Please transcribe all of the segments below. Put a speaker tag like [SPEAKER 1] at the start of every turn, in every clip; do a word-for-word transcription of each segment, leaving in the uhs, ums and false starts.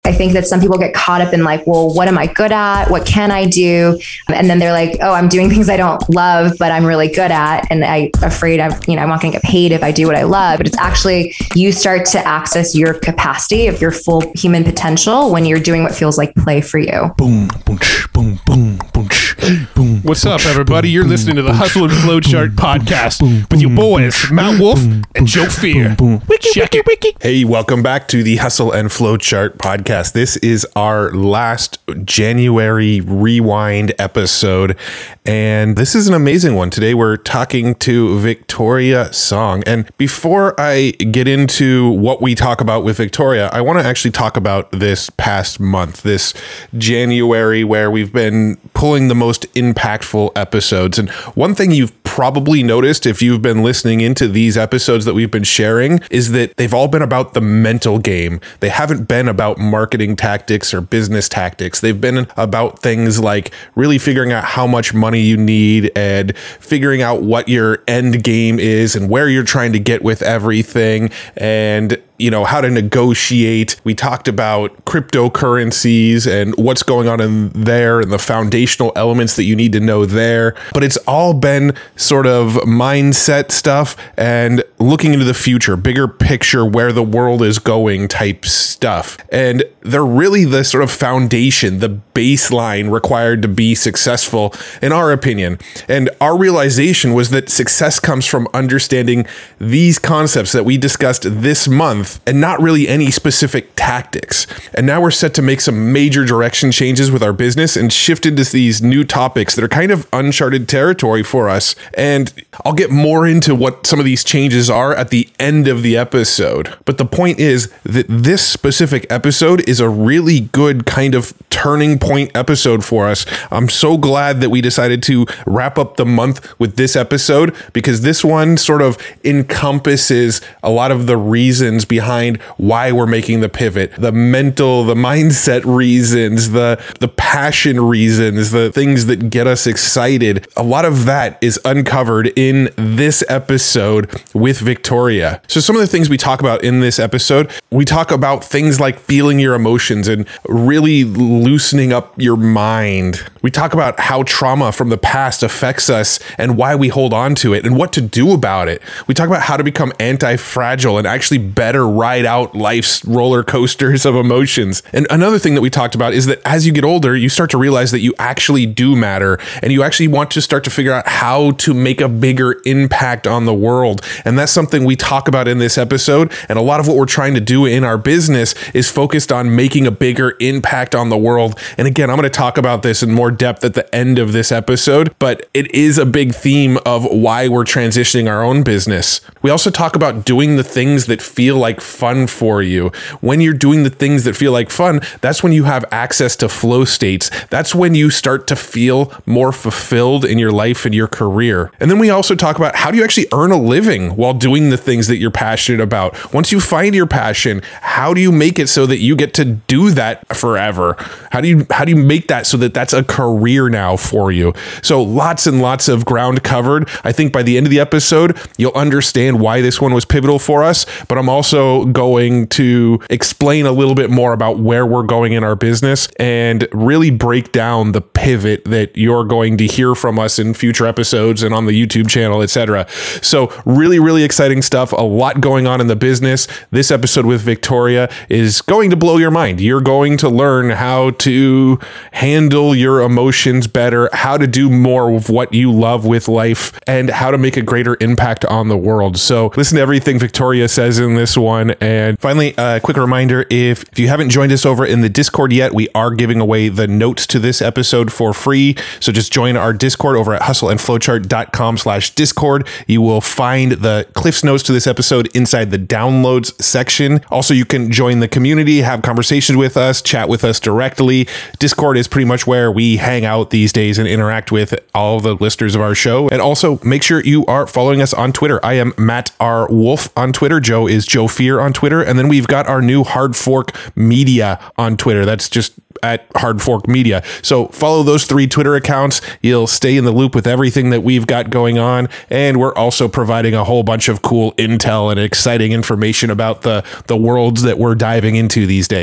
[SPEAKER 1] I think that some people get caught up in like, well, what am I good at? What can I do? And then they're like, oh, I'm doing things I don't love, but I'm really good at. And I'm afraid I'm, you know, I'm not going to get paid if I do what I love. But it's actually, you start to access your capacity of your full human potential when you're doing what feels like play for you.
[SPEAKER 2] Boom, boom, boom, boom, boom, boom.
[SPEAKER 3] What's up, everybody? You're listening to the Hustle and Flowchart podcast with your boys, Matt Wolf and Joe Fear. Check it.
[SPEAKER 2] Hey, welcome back to the Hustle and Flowchart podcast. This is our last January rewind episode, and this is an amazing one. Today we're talking to Victoria Song. And before I get into what we talk about with Victoria, I want to actually talk about this past month, this January, where we've been pulling the most impactful episodes. And one thing you've probably noticed if you've been listening into these episodes that we've been sharing is that they've all been about the mental game. They haven't been about marketing tactics or business tactics. They've been about things like really figuring out how much money you need and figuring out what your end game is and where you're trying to get with everything, and you know, how to negotiate. We talked about cryptocurrencies and what's going on in there and the foundational elements that you need to know there. But it's all been sort of mindset stuff and looking into the future, bigger picture, where the world is going type stuff. And they're really the sort of foundation, the baseline required to be successful, in our opinion. And our realization was that success comes from understanding these concepts that we discussed this month, and not really any specific tactics. And now we're set to make some major direction changes with our business and shift into these new topics that are kind of uncharted territory for us. And I'll get more into what some of these changes are at the end of the episode. But the point is that this specific episode is a really good kind of turning point episode for us. I'm so glad that we decided to wrap up the month with this episode, because this one sort of encompasses a lot of the reasons behind behind why we're making the pivot, the mental, the mindset reasons, the the passion reasons, the things that get us excited. A lot of that is uncovered in this episode with Victoria. So some of the things we talk about in this episode, we talk about things like feeling your emotions and really loosening up your mind. We talk about how trauma from the past affects us and why we hold on to it and what to do about it. We talk about how to become anti-fragile and actually better ride out life's roller coasters of emotions. And another thing that we talked about is that as you get older, you start to realize that you actually do matter, and you actually want to start to figure out how to make a bigger impact on the world. And that's something we talk about in this episode. And a lot of what we're trying to do in our business is focused on making a bigger impact on the world. And again, I'm going to talk about this in more depth at the end of this episode, but it is a big theme of why we're transitioning our own business. We also talk about doing the things that feel like fun for you. When you're doing the things that feel like fun, that's when you have access to flow states. That's when you start to feel more fulfilled in your life and your career. And then we also talk about how do you actually earn a living while doing the things that you're passionate about. Once you find your passion, how do you make it so that you get to do that forever? How do you how do you make that so that that's a career now for you? So lots and lots of ground covered. I think by the end of the episode, you'll understand why this one was pivotal for us, but I'm also going to explain a little bit more about where we're going in our business and really break down the pivot that you're going to hear from us in future episodes and on the YouTube channel, et cetera. So really, really exciting stuff. A lot going on in the business. This episode with Victoria is going to blow your mind. You're going to learn how to handle your emotions better, how to do more of what you love with life, and how to make a greater impact on the world. So listen to everything Victoria says in this one. And finally, a quick reminder, if, if you haven't joined us over in the Discord yet, we are giving away the notes to this episode for free. So just join our Discord over at hustleandflowchart.com slash Discord. You will find the Cliff's Notes to this episode inside the downloads section. Also, you can join the community, have conversations with us, chat with us directly. Discord is pretty much where we hang out these days and interact with all the listeners of our show. And also make sure you are following us on Twitter. I am Matt R. Wolf on Twitter. Joe is Joe Fear on Twitter. And then we've got our new Hard Fork Media on Twitter. That's just at Hard Fork Media. So follow those three Twitter accounts. You'll stay in the loop with everything that we've got going on. And we're also providing a whole bunch of cool intel and exciting information about the, the worlds that we're diving into these days.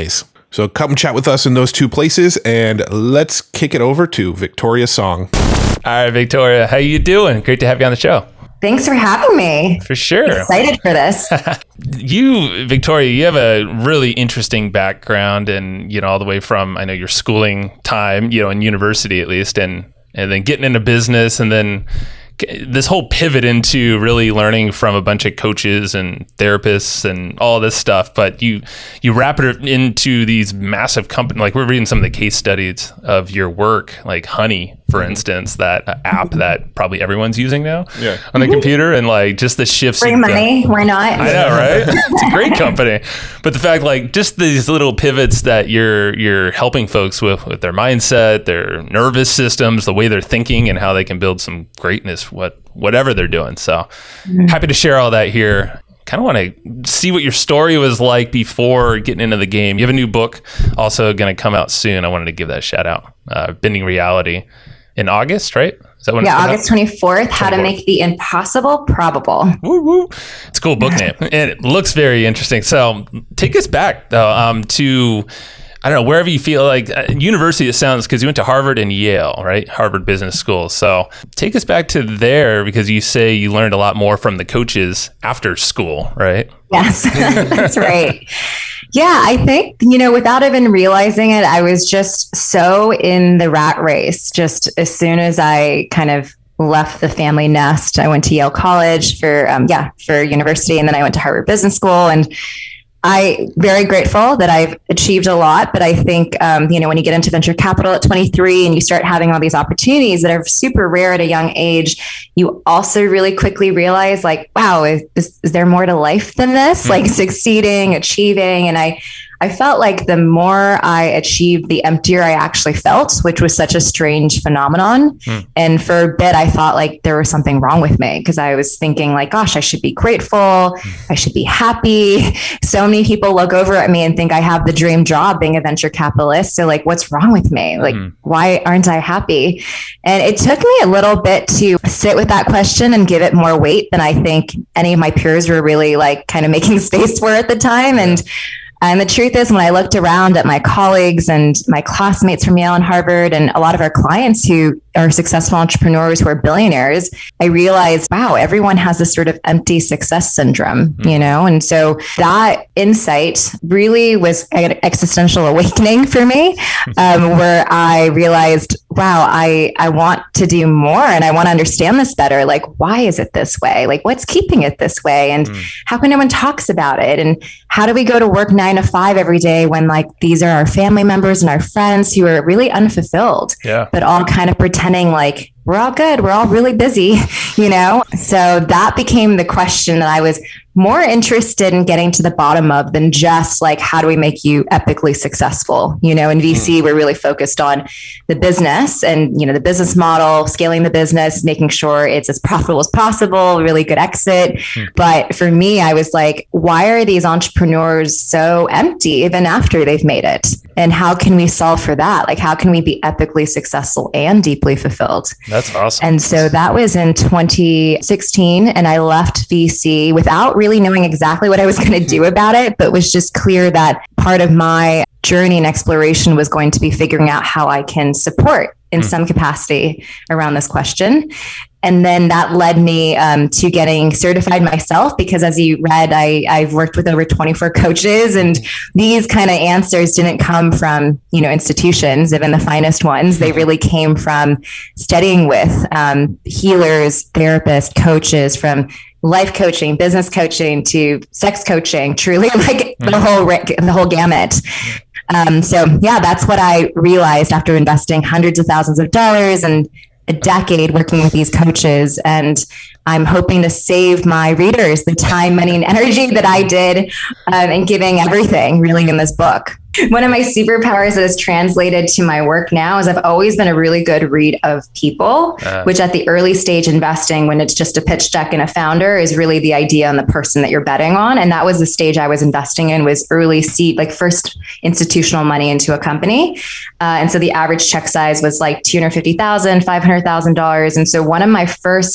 [SPEAKER 2] So come chat with us in those two places, and let's kick it over to Victoria Song.
[SPEAKER 4] All right, Victoria, how you doing? Great to have you on the show.
[SPEAKER 1] Thanks for having me.
[SPEAKER 4] For sure.
[SPEAKER 1] Excited for this.
[SPEAKER 4] You, Victoria, you have a really interesting background, and, you know, all the way from, I know, your schooling time, you know, in university at least, and, and then getting into business, and then this whole pivot into really learning from a bunch of coaches and therapists and all this stuff. But you you wrap it into these massive companies. Like, we're reading some of the case studies of your work, like Honey, for instance, that app that probably everyone's using now
[SPEAKER 2] yeah.
[SPEAKER 4] on the computer, and like just the shifts.
[SPEAKER 1] Bring money, why not?
[SPEAKER 4] I know, right? It's a great company. But the fact, like, just these little pivots that you're you're helping folks with, with their mindset, their nervous systems, the way they're thinking, and how they can build some greatness, what whatever they're doing. So mm-hmm. happy to share all that here. Kind of want to see what your story was like before getting into the game. You have a new book also going to come out soon. I wanted to give that a shout out. Uh, Bending Reality in August, right? Is that when
[SPEAKER 1] yeah, August twenty-fourth, How to Make the Impossible Probable.
[SPEAKER 4] Woo woo. It's a cool book name. And it looks very interesting. So take us back, though, um, to, I don't know, wherever you feel like, uh, university, it sounds, because you went to Harvard and Yale, right? Harvard Business School. So take us back to there, because you say you learned a lot more from the coaches after school, right?
[SPEAKER 1] Yes, that's right. Yeah, I think, you know, without even realizing it, I was just so in the rat race. Just as soon as I kind of left the family nest, I went to Yale College for, um, yeah, for university. And then I went to Harvard Business School, and I very grateful that I've achieved a lot. But I think, um, you know, when you get into venture capital at twenty-three and you start having all these opportunities that are super rare at a young age, you also really quickly realize, like, wow, is, is, is there more to life than this? Mm-hmm. Like succeeding, achieving. And I, I felt like the more I achieved, the emptier I actually felt, which was such a strange phenomenon. Mm. And for a bit, I thought like there was something wrong with me, because I was thinking like, gosh, I should be grateful. Mm. I should be happy. So many people look over at me and think I have the dream job being a venture capitalist. So like, what's wrong with me? Like, mm. why aren't I happy? And it took me a little bit to sit with that question and give it more weight than I think any of my peers were really like kind of making space for at the time. And And the truth is, when I looked around at my colleagues and my classmates from Yale and Harvard, and a lot of our clients who are successful entrepreneurs who are billionaires, I realized, wow, everyone has this sort of empty success syndrome, mm-hmm. you know? And so that insight really was an existential awakening for me, um, where I realized, wow, I, I want to do more, and I want to understand this better. Like, why is it this way? Like, what's keeping it this way? And mm. how come no one talks about it? And how do we go to work nine to five every day when like these are our family members and our friends who are really unfulfilled,
[SPEAKER 4] yeah.
[SPEAKER 1] but all kind of pretending like we're all good, we're all really busy, you know? So that became the question that I was more interested in getting to the bottom of than just like, how do we make you epically successful? You know, in V C, mm. we're really focused on the business and, you know, the business model, scaling the business, making sure it's as profitable as possible, really good exit. Mm. But for me, I was like, why are these entrepreneurs so empty even after they've made it? And how can we solve for that? Like, how can we be epically successful and deeply fulfilled?
[SPEAKER 4] That's awesome.
[SPEAKER 1] And so that was in twenty sixteen. And I left V C without really knowing exactly what I was going to do about it, but was just clear that part of my journey and exploration was going to be figuring out how I can support in mm. some capacity around this question. And then that led me um, to getting certified myself, because as you read, I, I've worked with over twenty-four coaches, and these kind of answers didn't come from, you know, institutions, even the finest ones. They really came from studying with um, healers, therapists, coaches, from life coaching, business coaching to sex coaching, truly like mm. the whole, the whole gamut. Um, so yeah, that's what I realized after investing hundreds of thousands of dollars and a decade working with these coaches. And I'm hoping to save my readers the time, money, and energy that I did um, in giving everything really in this book. One of my superpowers that is translated to my work now is I've always been a really good read of people, uh, which at the early stage investing, when it's just a pitch deck and a founder, is really the idea and the person that you're betting on. And that was the stage I was investing in, was early seed, like first institutional money into a company. Uh, and so the average check size was like two hundred fifty thousand dollars, five hundred thousand dollars. And so one of my first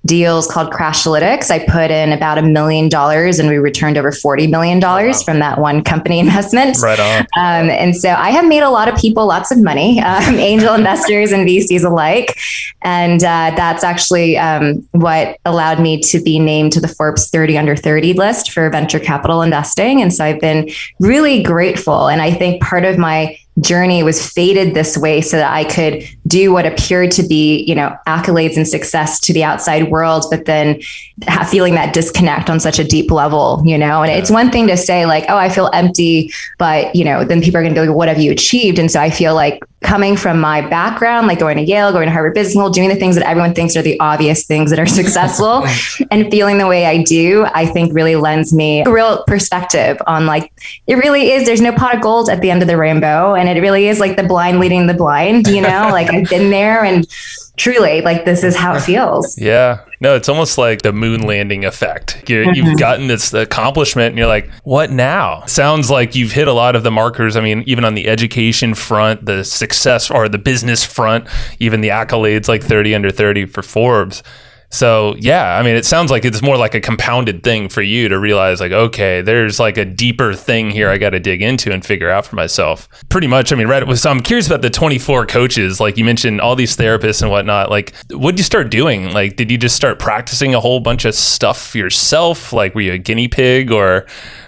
[SPEAKER 1] deals called Crashlytics. I put in about a million dollars and we returned over forty million dollars wow. from that one company investment.
[SPEAKER 4] Right on.
[SPEAKER 1] Um, and so I have made a lot of people lots of money, um, angel investors and V Cs alike. And uh, that's actually um, what allowed me to be named to the Forbes thirty under thirty list for venture capital investing. And so I've been really grateful. And I think part of my journey was fated this way so that I could do what appeared to be, you know, accolades and success to the outside world, but then ha- feeling that disconnect on such a deep level, you know, and it's one thing to say like, oh, I feel empty, but, you know, then people are going to be like, what have you achieved? And so I feel like coming from my background, like going to Yale, going to Harvard Business School, doing the things that everyone thinks are the obvious things that are successful and feeling the way I do, I think really lends me a real perspective on like, it really is, there's no pot of gold at the end of the rainbow. And it really is like the blind leading the blind, you know, like I've been there and truly like, this is how it feels.
[SPEAKER 4] Yeah. No, it's almost like the moon landing effect. You're, mm-hmm. You've gotten this accomplishment and you're like, what now? Sounds like you've hit a lot of the markers. I mean, even on the education front, the success or the business front, even the accolades like thirty under thirty for Forbes. So yeah, I mean, it sounds like it's more like a compounded thing for you to realize like, okay, there's like a deeper thing here I got to dig into and figure out for myself. Pretty much. I mean, right. So I'm curious about the twenty-four coaches. Like you mentioned all these therapists and whatnot. Like, what did you start doing? Like, did you just start practicing a whole bunch of stuff yourself? Like, were you a guinea pig or?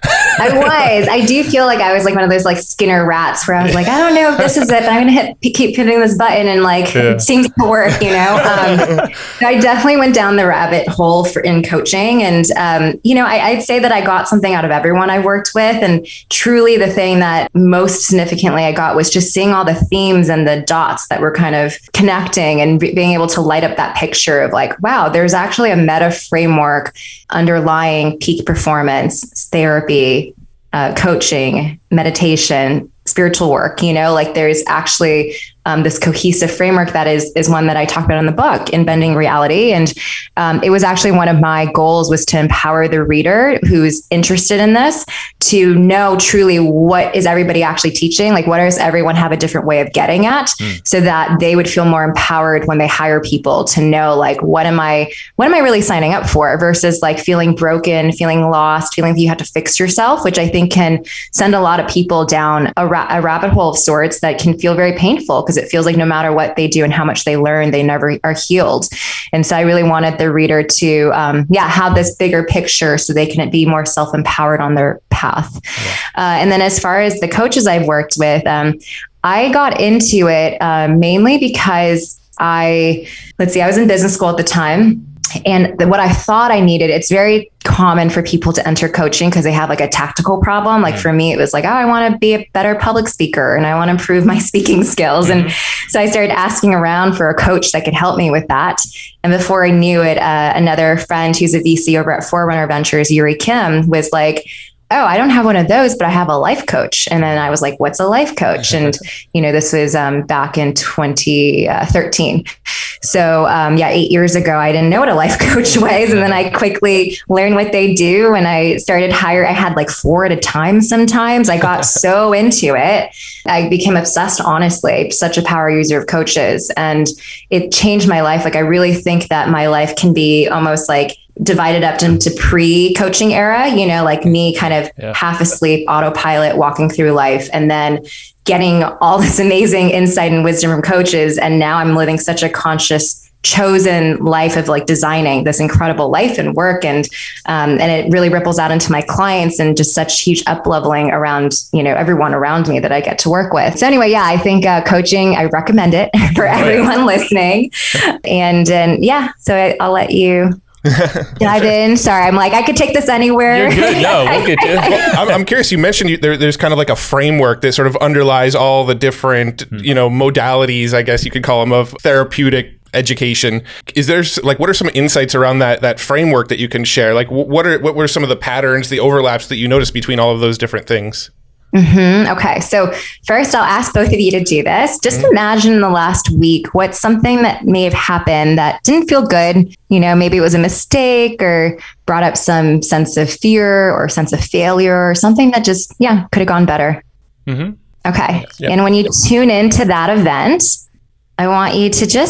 [SPEAKER 1] I was. I do feel like I was like one of those like Skinner rats where I was like, I don't know if this is it, but I'm going to hit, keep hitting this button and like, yeah. It seems to work, you know? Um, I definitely went down the rabbit hole for in coaching. And, um, you know, I, I'd say that I got something out of everyone I worked with. And truly the thing that most significantly I got was just seeing all the themes and the dots that were kind of connecting and be, being able to light up that picture of like, wow, there's actually a meta framework underlying peak performance, therapy, uh, coaching, meditation, spiritual work, you know, like there's actually um, this cohesive framework that is is one that I talk about in the book, in Bending Reality. And um, it was actually one of my goals was to empower the reader who's interested in this to know truly what is everybody actually teaching? Like what does everyone have a different way of getting at mm. so that they would feel more empowered when they hire people to know like, what am I, what am I really signing up for versus like feeling broken, feeling lost, feeling that you have to fix yourself, which I think can send a lot of people down a, ra- a rabbit hole of sorts that can feel very painful because it feels like no matter what they do and how much they learn, they never are healed. And so I really wanted the reader to, um, yeah, have this bigger picture so they can be more self-empowered on their path. Yeah. Uh, and then as far as the coaches I've worked with, um, I got into it uh, mainly because I, let's see, I was in business school at the time. And the, what I thought I needed, it's very common for people to enter coaching because they have like a tactical problem. Like for me, it was like, oh, I want to be a better public speaker and I want to improve my speaking skills. Mm-hmm. And so I started asking around for a coach that could help me with that. And before I knew it, uh, another friend who's a V C over at Forerunner Ventures, Yuri Kim, was like, oh, I don't have one of those, but I have a life coach. And then I was like, what's a life coach? And, you know, this was um, back in twenty thirteen. So um, yeah, eight years ago, I didn't know what a life coach was. And then I quickly learned what they do. And I started hire. I had like four at a time. Sometimes I got so into it. I became obsessed, honestly, such a power user of coaches. And it changed my life. Like, I really think that my life can be almost like divided up into pre-coaching era, you know, like me kind of yeah. half asleep, autopilot, walking through life, and then getting all this amazing insight and wisdom from coaches. And now I'm living such a conscious, chosen life of like designing this incredible life and work. And, um, and it really ripples out into my clients and just such huge up leveling around, you know, everyone around me that I get to work with. So anyway, yeah, I think uh, coaching, I recommend it for everyone listening. And, and yeah, so I, I'll let you dive in. Sorry, I'm like, I could take this anywhere.
[SPEAKER 4] You're good. No, look at you.
[SPEAKER 2] Well, I'm, I'm curious. You mentioned you, there, there's kind of like a framework that sort of underlies all the different, you know, modalities, I guess you could call them, of therapeutic education. Is there like, what are some insights around that that framework that you can share? Like, what are what were some of the patterns, the overlaps that you noticed between all of those different things?
[SPEAKER 1] Mm-hmm. Okay. So first I'll ask both of you to do this. Just mm-hmm. imagine in the last week, what's something that may have happened that didn't feel good. You know, maybe it was a mistake or brought up some sense of fear or sense of failure or something that just, yeah, could have gone better. Mm-hmm. Okay. Yep. And when you tune into that event, I want you to just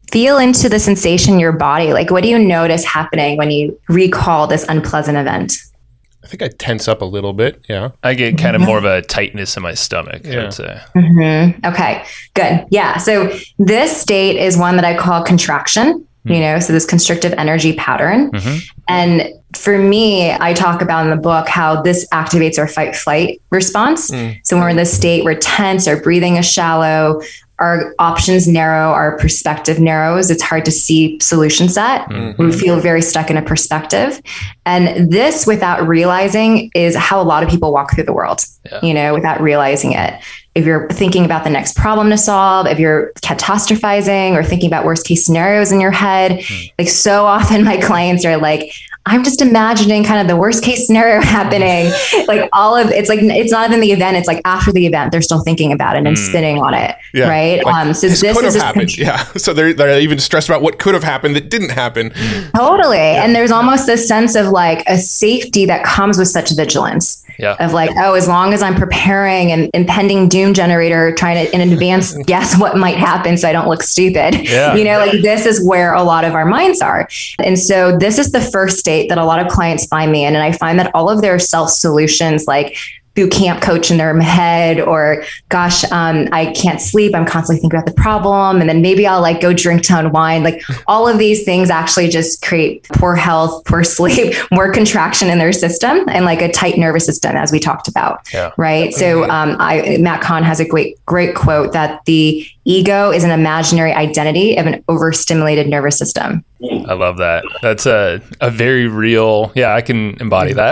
[SPEAKER 1] feel into the sensation in your body. Like, what do you notice happening when you recall this unpleasant event?
[SPEAKER 2] I think I tense up a little bit. Yeah.
[SPEAKER 4] I get kind of more of a tightness in my stomach, I
[SPEAKER 2] Yeah.
[SPEAKER 4] would say.
[SPEAKER 1] Mm-hmm. Okay, good. Yeah. So this state is one that I call contraction, you know, so this constrictive energy pattern.
[SPEAKER 4] Mhm.
[SPEAKER 1] And for me, I talk about in the book how this activates our fight flight response. So when we're in this state, we're tense, our breathing is shallow, our options narrow, our perspective narrows. It's hard to see solution set. We feel very stuck in a perspective. And this, without realizing, is how a lot of people walk through the world,
[SPEAKER 4] Yeah.
[SPEAKER 1] you know, without realizing it. If you're thinking about the next problem to solve, if you're catastrophizing or thinking about worst case scenarios in your head, like so often my clients are like, I'm just imagining kind of the worst case scenario happening. Like all of it's like, it's not even the event. It's like after the event, they're still thinking about it and
[SPEAKER 2] Mm.
[SPEAKER 1] spinning on it.
[SPEAKER 2] Yeah.
[SPEAKER 1] Right.
[SPEAKER 2] Like,
[SPEAKER 1] um, so
[SPEAKER 2] this,
[SPEAKER 1] this,
[SPEAKER 2] could
[SPEAKER 1] is
[SPEAKER 2] have
[SPEAKER 1] just
[SPEAKER 2] happened.
[SPEAKER 1] con-
[SPEAKER 2] Yeah. So they're, they're even stressed about what could have happened that didn't happen.
[SPEAKER 1] totally. And there's almost this sense of like a safety that comes with such vigilance.
[SPEAKER 4] Yeah.
[SPEAKER 1] Of like, oh, as long as I'm preparing an impending doom generator, trying to in advance guess what might happen so I don't look stupid.
[SPEAKER 4] Yeah.
[SPEAKER 1] You know, like this is where a lot of our minds are. And so this is the first state that a lot of clients find me in. And I find that all of their self solutions, like boot camp coach in their head, or gosh, um, I can't sleep. I'm constantly thinking about the problem. And then maybe I'll like go drink to unwind. Like all of these things actually just create poor health, poor sleep, more contraction in their system, and like a tight nervous system, as we talked about.
[SPEAKER 4] Yeah.
[SPEAKER 1] Right. So um, I, Matt Kahn has a great, great quote that the ego is an imaginary identity of an overstimulated nervous system.
[SPEAKER 4] I love that. That's a, a very real, yeah, I can embody that.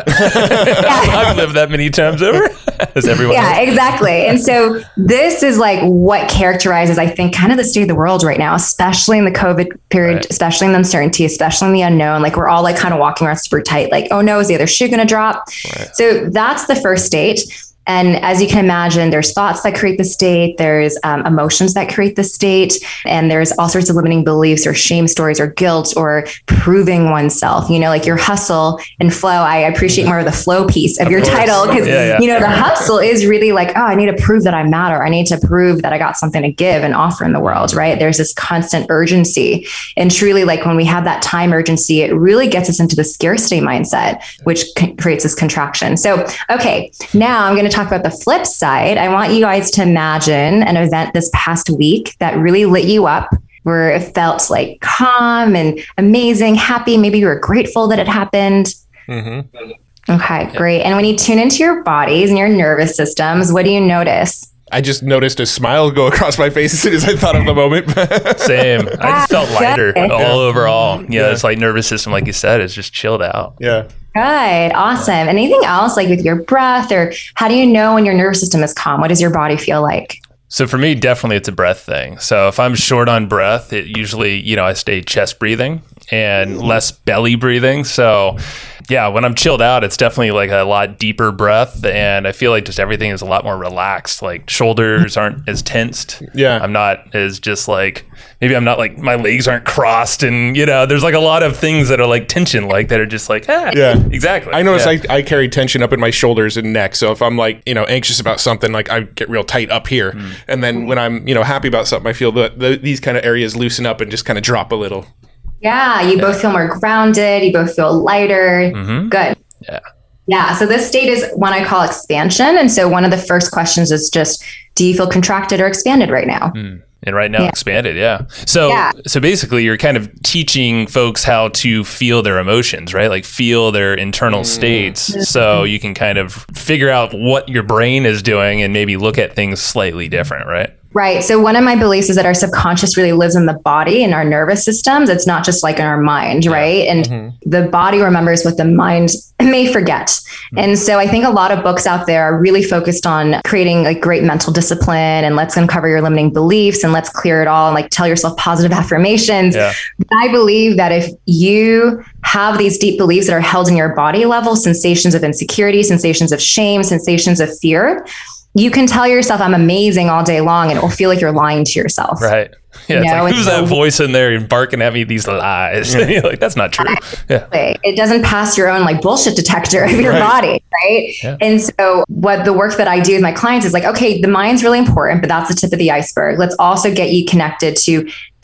[SPEAKER 4] I've lived that many times over, as everyone
[SPEAKER 1] Yeah,
[SPEAKER 4] else.
[SPEAKER 1] exactly. And so this is like what characterizes, I think, kind of the state of the world right now, especially in the COVID period,
[SPEAKER 4] Right.
[SPEAKER 1] especially in the uncertainty, especially in the unknown. Like we're all like kind of walking around super tight, like, oh no, is the other shoe going to drop?
[SPEAKER 4] Right.
[SPEAKER 1] So that's the first state. And as you can imagine, there's thoughts that create the state, there's um, emotions that create the state, and there's all sorts of limiting beliefs or shame stories or guilt or proving oneself. You know, like your hustle and flow. I appreciate more of the flow piece of,
[SPEAKER 4] Of
[SPEAKER 1] your
[SPEAKER 4] course.
[SPEAKER 1] title because,
[SPEAKER 4] Yeah, yeah.
[SPEAKER 1] you know, the hustle is really like, oh, I need to prove that I matter. I need to prove that I got something to give and offer in the world, right? There's this constant urgency. And truly, like when we have that time urgency, it really gets us into the scarcity mindset, which c- creates this contraction. So, okay, now I'm going to talk about the flip side. I want you guys to imagine an event this past week that really lit you up, where it felt like calm and amazing, happy. Maybe you were grateful that it happened.
[SPEAKER 2] Mm-hmm.
[SPEAKER 1] Okay, great. And when you tune into your bodies and your nervous systems, what do you notice?
[SPEAKER 2] I just noticed a smile go across my face as soon as I thought of the moment.
[SPEAKER 4] Same. I just felt lighter
[SPEAKER 1] Good.
[SPEAKER 4] all overall. Yeah,
[SPEAKER 2] Yeah.
[SPEAKER 4] it's like nervous system, like you said, is just chilled out.
[SPEAKER 2] Yeah.
[SPEAKER 1] Good. Awesome. Anything else like with your breath, or how do you know when your nervous system is calm? What does your body feel like?
[SPEAKER 4] So for me, definitely it's a breath thing. So if I'm short on breath, it usually, you know, I stay chest breathing and less belly breathing. So yeah, when I'm chilled out, it's definitely like a lot deeper breath. And I feel like just everything is a lot more relaxed. Like shoulders aren't as tensed.
[SPEAKER 2] Yeah.
[SPEAKER 4] I'm not as just like, maybe I'm not like, my legs aren't crossed. And, you know, there's like a lot of things that are like tension, like that are just like, ah,
[SPEAKER 2] Yeah.
[SPEAKER 4] exactly.
[SPEAKER 2] I notice
[SPEAKER 4] Yeah.
[SPEAKER 2] I, I carry tension up in my shoulders and neck. So if I'm like, you know, anxious about something, like I get real tight up here.
[SPEAKER 4] Hmm.
[SPEAKER 2] And then when I'm, you know, happy about something, I feel that the, these kind of areas loosen up and just kind of drop a little.
[SPEAKER 1] Yeah, you both feel more grounded. You both feel lighter.
[SPEAKER 4] Mhm.
[SPEAKER 1] Good.
[SPEAKER 4] Yeah.
[SPEAKER 1] Yeah. So this state is one I call expansion. And so one of the first questions is just, do you feel contracted or expanded right now?
[SPEAKER 4] And right now
[SPEAKER 1] Yeah.
[SPEAKER 4] expanded, yeah. So
[SPEAKER 1] Yeah.
[SPEAKER 4] so basically you're kind of teaching folks how to feel their emotions, right? Like feel their internal states so you can kind of figure out what your brain is doing and maybe look at things slightly different, right?
[SPEAKER 1] Right. So one of my beliefs is that our subconscious really lives in the body and our nervous systems. It's not just like in our mind, right? And the body remembers what the mind may forget. And so I think a lot of books out there are really focused on creating like great mental discipline and let's uncover your limiting beliefs and let's clear it all and like tell yourself positive affirmations.
[SPEAKER 4] Yeah.
[SPEAKER 1] I believe that if you have these deep beliefs that are held in your body level, sensations of insecurity, sensations of shame, sensations of fear, you can tell yourself I'm amazing all day long and it will feel like you're lying to yourself.
[SPEAKER 4] Right. Yeah. It's
[SPEAKER 1] You know,
[SPEAKER 4] like,
[SPEAKER 1] and
[SPEAKER 4] who's
[SPEAKER 1] so-
[SPEAKER 4] that voice in there barking at me these lies? You're like, that's not true. Yeah.
[SPEAKER 1] It doesn't pass your own like bullshit detector of your
[SPEAKER 2] Right.
[SPEAKER 1] body, right?
[SPEAKER 4] Yeah.
[SPEAKER 1] And so what the work that I do with my clients is like, okay, the mind's really important, but that's the tip of the iceberg. Let's also get you connected to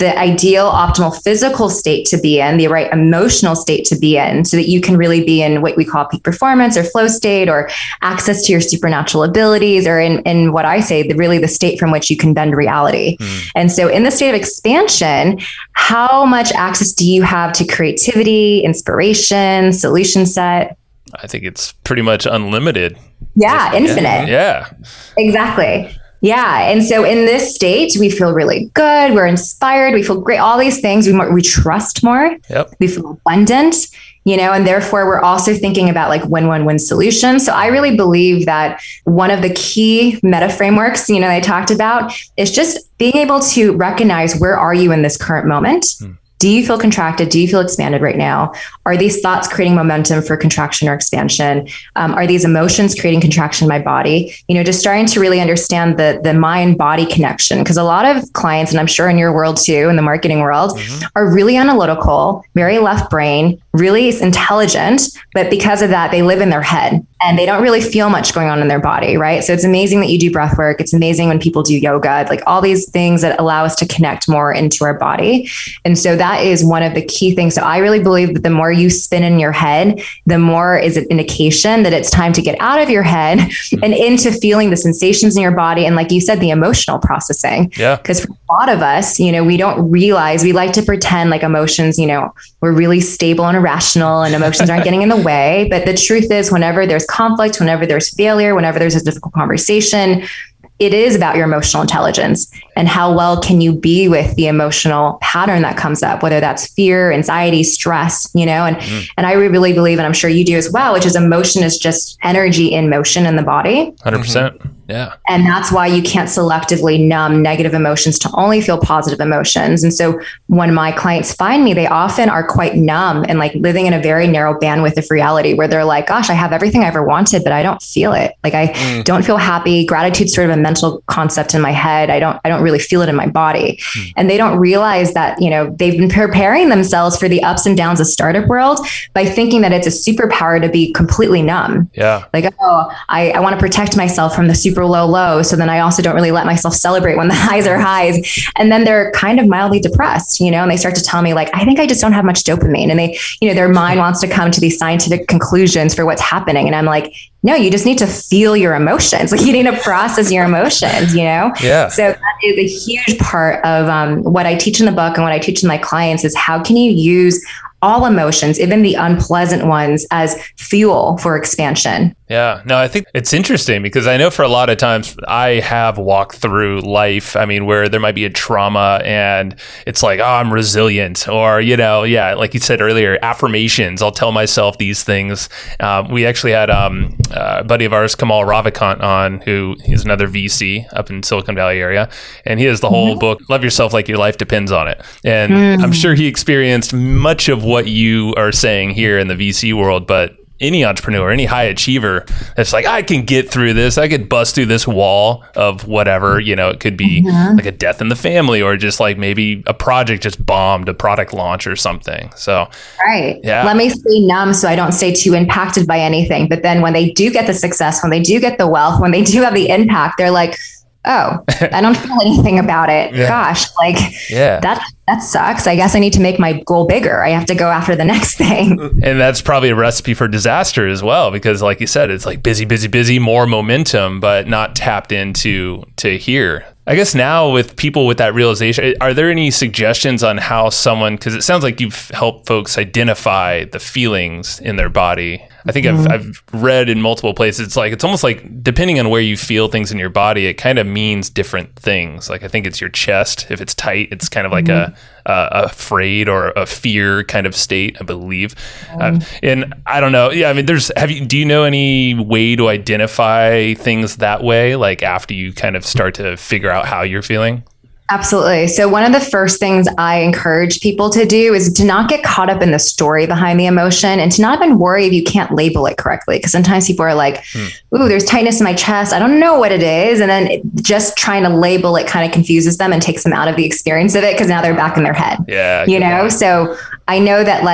[SPEAKER 1] the ideal optimal physical state to be in, the right emotional state to be in, so that you can really be in what we call peak performance or flow state, or access to your supernatural abilities, or in, in what I say, the really the state from which you can bend reality. Mm. And so in the state of expansion, how much access do you have to creativity, inspiration, solution set?
[SPEAKER 4] I think it's pretty much unlimited.
[SPEAKER 1] Yeah,
[SPEAKER 4] Just,
[SPEAKER 1] infinite.
[SPEAKER 4] Yeah.
[SPEAKER 1] Exactly. Yeah. And so in this state, we feel really good. We're inspired. We feel great. All these things, we, more, we trust more.
[SPEAKER 4] Yep.
[SPEAKER 1] We feel abundant, you know, and therefore we're also thinking about like win-win-win solutions. So I really believe that one of the key meta frameworks, you know, I talked about is just being able to recognize, where are you in this current moment? Hmm. Do you feel contracted? Do you feel expanded right now? Are these thoughts creating momentum for contraction or expansion? Um, are these emotions creating contraction in my body? You know, just starting to really understand the, the mind-body connection. Because a lot of clients, and I'm sure in your world too, in the marketing world, mm-hmm. are really analytical, very left brain, really intelligent. But because of that, they live in their head and they don't really feel much going on in their body, right? So it's amazing that you do breath work. It's amazing when people do yoga, like all these things that allow us to connect more into our body. And so that is one of the key things. So I really believe that the more you spin in your head, the more is an indication that it's time to get out of your head and into feeling the sensations in your body. And like you said, the emotional processing.
[SPEAKER 4] Yeah.
[SPEAKER 1] Because for a lot of us, you know, we don't realize, we like to pretend like emotions, you know, we're really stable and irrational and emotions aren't getting in the way. But the truth is, whenever there's conflict, whenever there's failure, whenever there's a difficult conversation, it is about your emotional intelligence and how well can you be with the emotional pattern that comes up, whether that's fear, anxiety, stress, you know, and, mm. and I really believe, and I'm sure you do as well, which is emotion is just energy in motion in the body.
[SPEAKER 4] one hundred percent. Mm-hmm. Yeah.
[SPEAKER 1] And that's why you can't selectively numb negative emotions to only feel positive emotions. And so when my clients find me, they often are quite numb and like living in a very narrow bandwidth of reality where they're like, gosh, I have everything I ever wanted, but I don't feel it. Like I mm. don't feel happy. Gratitude's sort of a mental concept in my head. I don't, I don't really feel it in my body. Mm. And they don't realize that, you know, they've been preparing themselves for the ups and downs of startup world by thinking that it's a superpower to be completely numb.
[SPEAKER 4] Yeah.
[SPEAKER 1] Like, oh, I, I want to protect myself from the super low low. So then I also don't really let myself celebrate when the highs are highs. And then they're kind of mildly depressed, you know, and they start to tell me like, I think I just don't have much dopamine. And they, you know, their mind wants to come to these scientific conclusions for what's happening. And I'm like, no, you just need to feel your emotions. Like you need to process your emotions, you know?
[SPEAKER 4] Yeah.
[SPEAKER 1] So that is a huge part of um, what I teach in the book and what I teach to my clients is how can you use all emotions, even the unpleasant ones, as fuel for expansion.
[SPEAKER 4] Yeah, no, I think it's interesting because I know for a lot of times I have walked through life, I mean, where there might be a trauma and it's like, oh, I'm resilient or, you know, yeah, like you said earlier, affirmations. I'll tell myself these things. Uh, we actually had um, a buddy of ours, Kamal Ravikant, on, who is another V C up in Silicon Valley area. And he has the whole mm-hmm. book, Love Yourself Like Your Life Depends on It. And mm. I'm sure he experienced much of what you are saying here in the V C world, but any entrepreneur, any high achiever that's like, I can get through this. I could bust through this wall of whatever, you know, it could be mm-hmm. like a death in the family or just like maybe a project just bombed, a product launch or something. So,
[SPEAKER 1] right.
[SPEAKER 4] Yeah.
[SPEAKER 1] Let me stay numb so I don't stay too impacted by anything. But then when they do get the success, when they do get the wealth, when they do have the impact, they're like, oh, I don't feel anything about it.
[SPEAKER 4] Yeah.
[SPEAKER 1] Gosh, like
[SPEAKER 4] yeah.
[SPEAKER 1] that that sucks. I guess I need to make my goal bigger. I have to go after the next thing.
[SPEAKER 4] And that's probably a recipe for disaster as well, because like you said, it's like busy, busy, busy, more momentum, but not tapped into to here. I guess now with people with that realization, are there any suggestions on how someone, because it sounds like you've helped folks identify the feelings in their body. I think mm-hmm. I've I've read in multiple places, it's like, it's almost like depending on where you feel things in your body, it kind of means different things. Like I think it's your chest. If it's tight, it's kind of like mm-hmm. a, a afraid or a fear kind of state, I believe. Mm-hmm. Uh, and I don't know. Yeah, I mean, there's, have you, do you know any way to identify things that way? Like after you kind of start to figure out how you're feeling?
[SPEAKER 1] Absolutely. So one of the first things I encourage people to do is to not get caught up in the story behind the emotion and to not even worry if you can't label it correctly. Because sometimes people are like, hmm. ooh, there's tightness in my chest. I don't know what it is. And then it, just trying to label it kind of confuses them and takes them out of the experience of it because now they're back in their head.
[SPEAKER 4] Yeah.
[SPEAKER 1] You know, point. So I know that like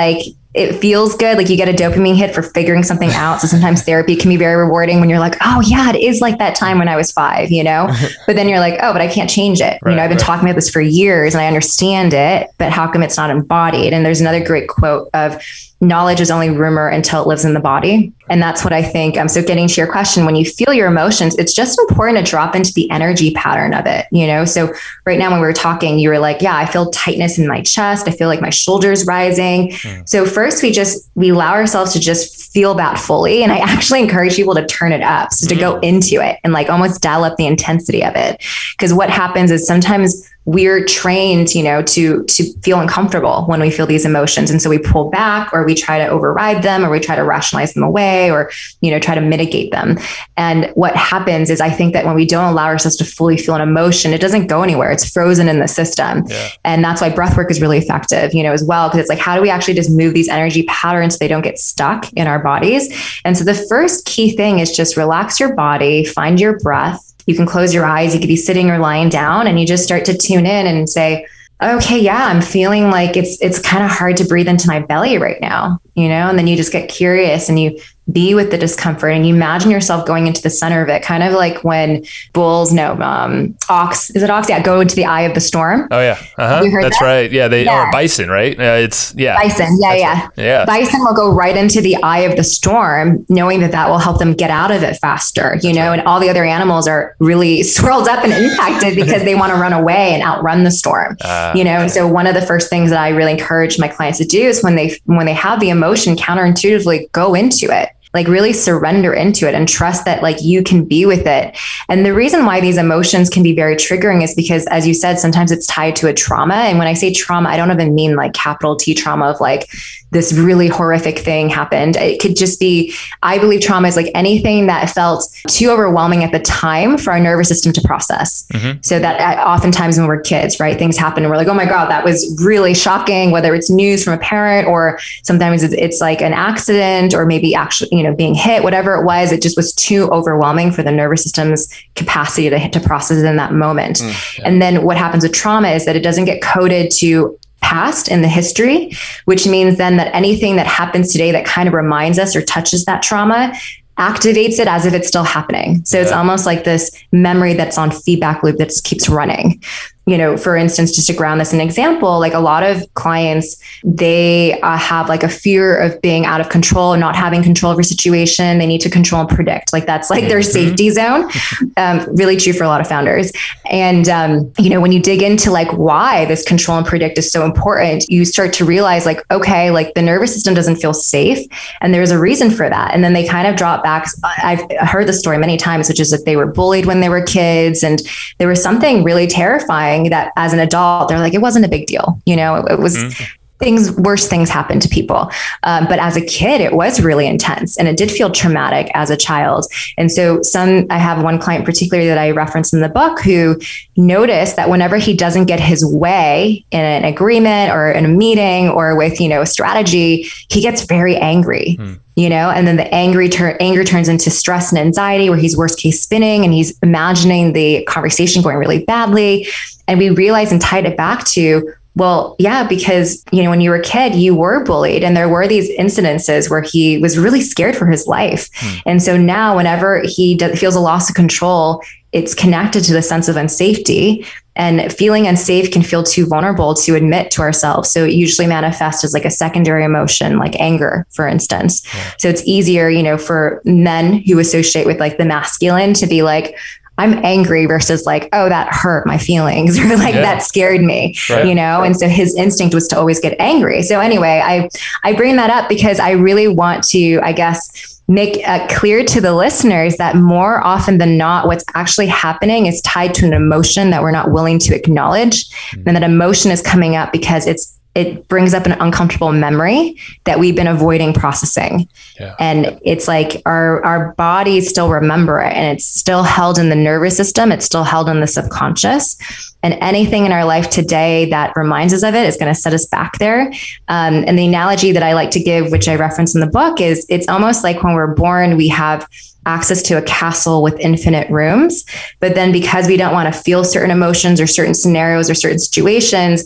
[SPEAKER 1] it feels good. Like you get a dopamine hit for figuring something out. So sometimes therapy can be very rewarding when you're like, oh yeah, it is like that time when I was five, you know, but then you're like, oh, but I can't change it. Right, you know, I've been right. talking about this for years and I understand it, but how come it's not embodied? And there's another great quote of knowledge is only rumor until it lives in the body. And that's what I think. Um, so getting to your question, when you feel your emotions, it's just important to drop into the energy pattern of it, you know? So right now when we were talking, you were like, yeah, I feel tightness in my chest. I feel like my shoulders rising. Mm. So first we just, we allow ourselves to just feel that fully. And I actually encourage people to turn it up. So to mm. go into it and like almost dial up the intensity of it. Because what happens is sometimes we're trained, you know, to, to feel uncomfortable when we feel these emotions. And so we pull back or we try to override them or we try to rationalize them away or, you know, try to mitigate them. And what happens is I think that when we don't allow ourselves to fully feel an emotion, it doesn't go anywhere. It's frozen in the system. Yeah. And that's why breath work is really effective, you know, as well, because it's like, how do we actually just move these energy patterns so they don't get stuck in our bodies? And so the first key thing is just relax your body, find your breath. You can close your eyes. You could be sitting or lying down and you just start to tune in and say, okay, yeah, I'm feeling like it's, it's kind of hard to breathe into my belly right now, you know, and then you just get curious and you be with the discomfort and you imagine yourself going into the center of it. Kind of like when bulls, no, um, ox, is it ox? Yeah. Go into the eye of the storm.
[SPEAKER 4] Oh yeah. Uh-huh. You heard That's that? Right. Yeah. They yeah. Or bison, right? Uh, it's yeah.
[SPEAKER 1] Bison. Yeah. That's yeah. Right. Yeah. Bison will go right into the eye of the storm, knowing that that will help them get out of it faster, you That's know, right. and all the other animals are really swirled up and impacted because they want to run away and outrun the storm, uh, you know? And so one of the first things that I really encourage my clients to do is when they, when they have the emotion, counterintuitively go into it. Like really surrender into it and trust that like you can be with it. And the reason why these emotions can be very triggering is because, as you said, sometimes it's tied to a trauma. And when I say trauma, I don't even mean like capital T trauma of like this really horrific thing happened. It could just be, I believe trauma is like anything that felt too overwhelming at the time for our nervous system to process. Mm-hmm. So that oftentimes when we're kids, right, things happen and we're like, oh my God, that was really shocking, whether it's news from a parent or sometimes it's, it's like an accident or maybe actually, you know, being hit, whatever it was, it just was too overwhelming for the nervous system's capacity to, to process it in that moment. Mm, yeah. And then what happens with trauma is that it doesn't get coded to past in the history, which means then that anything that happens today that kind of reminds us or touches that trauma activates it as if it's still happening. So yeah. it's almost like this memory that's on feedback loop that just keeps running. You know, for instance, just to ground this in an example, like a lot of clients, they uh, have like a fear of being out of control and not having control over a situation. They need to control and predict. Like that's like their safety zone. Um, really true for a lot of founders. And, um, you know, when you dig into like why this control and predict is so important, you start to realize like, okay, like the nervous system doesn't feel safe. And there's a reason for that. And then they kind of drop back. I've heard the story many times, which is that they were bullied when they were kids. And there was something really terrifying that as an adult, they're like, it wasn't a big deal. You know, it, it was mm-hmm. things, worse things happen to people. Um, but as a kid, it was really intense and it did feel traumatic as a child. And so some, I have one client particularly that I referenced in the book who noticed that whenever he doesn't get his way in an agreement or in a meeting or with, you know, a strategy, he gets very angry. Mm. You know, and then the angry turn anger turns into stress and anxiety where he's worst case spinning and he's imagining the conversation going really badly. And we realized and tied it back to, well, yeah, because, you know, when you were a kid, you were bullied and there were these incidences where he was really scared for his life. Hmm. And so now whenever he does, feels a loss of control, it's connected to the sense of unsafety. And feeling unsafe can feel too vulnerable to admit to ourselves. So it usually manifests as like a secondary emotion, like anger, for instance. Yeah. So it's easier, you know, for men who associate with like the masculine to be like, I'm angry versus like, oh, that hurt my feelings or like yeah. that scared me, right. you know? And so his instinct was to always get angry. So anyway, I, I bring that up because I really want to, I guess, make uh, clear to the listeners that more often than not, what's actually happening is tied to an emotion that we're not willing to acknowledge. Mm-hmm. And that emotion is coming up because it's it brings up an uncomfortable memory that we've been avoiding processing. Yeah. And it's like our, our bodies still remember it and it's still held in the nervous system. It's still held in the subconscious. And anything in our life today that reminds us of it is going to set us back there. Um, and the analogy that I like to give, which I reference in the book, is it's almost like when we're born, we have access to a castle with infinite rooms. But then because we don't want to feel certain emotions or certain scenarios or certain situations,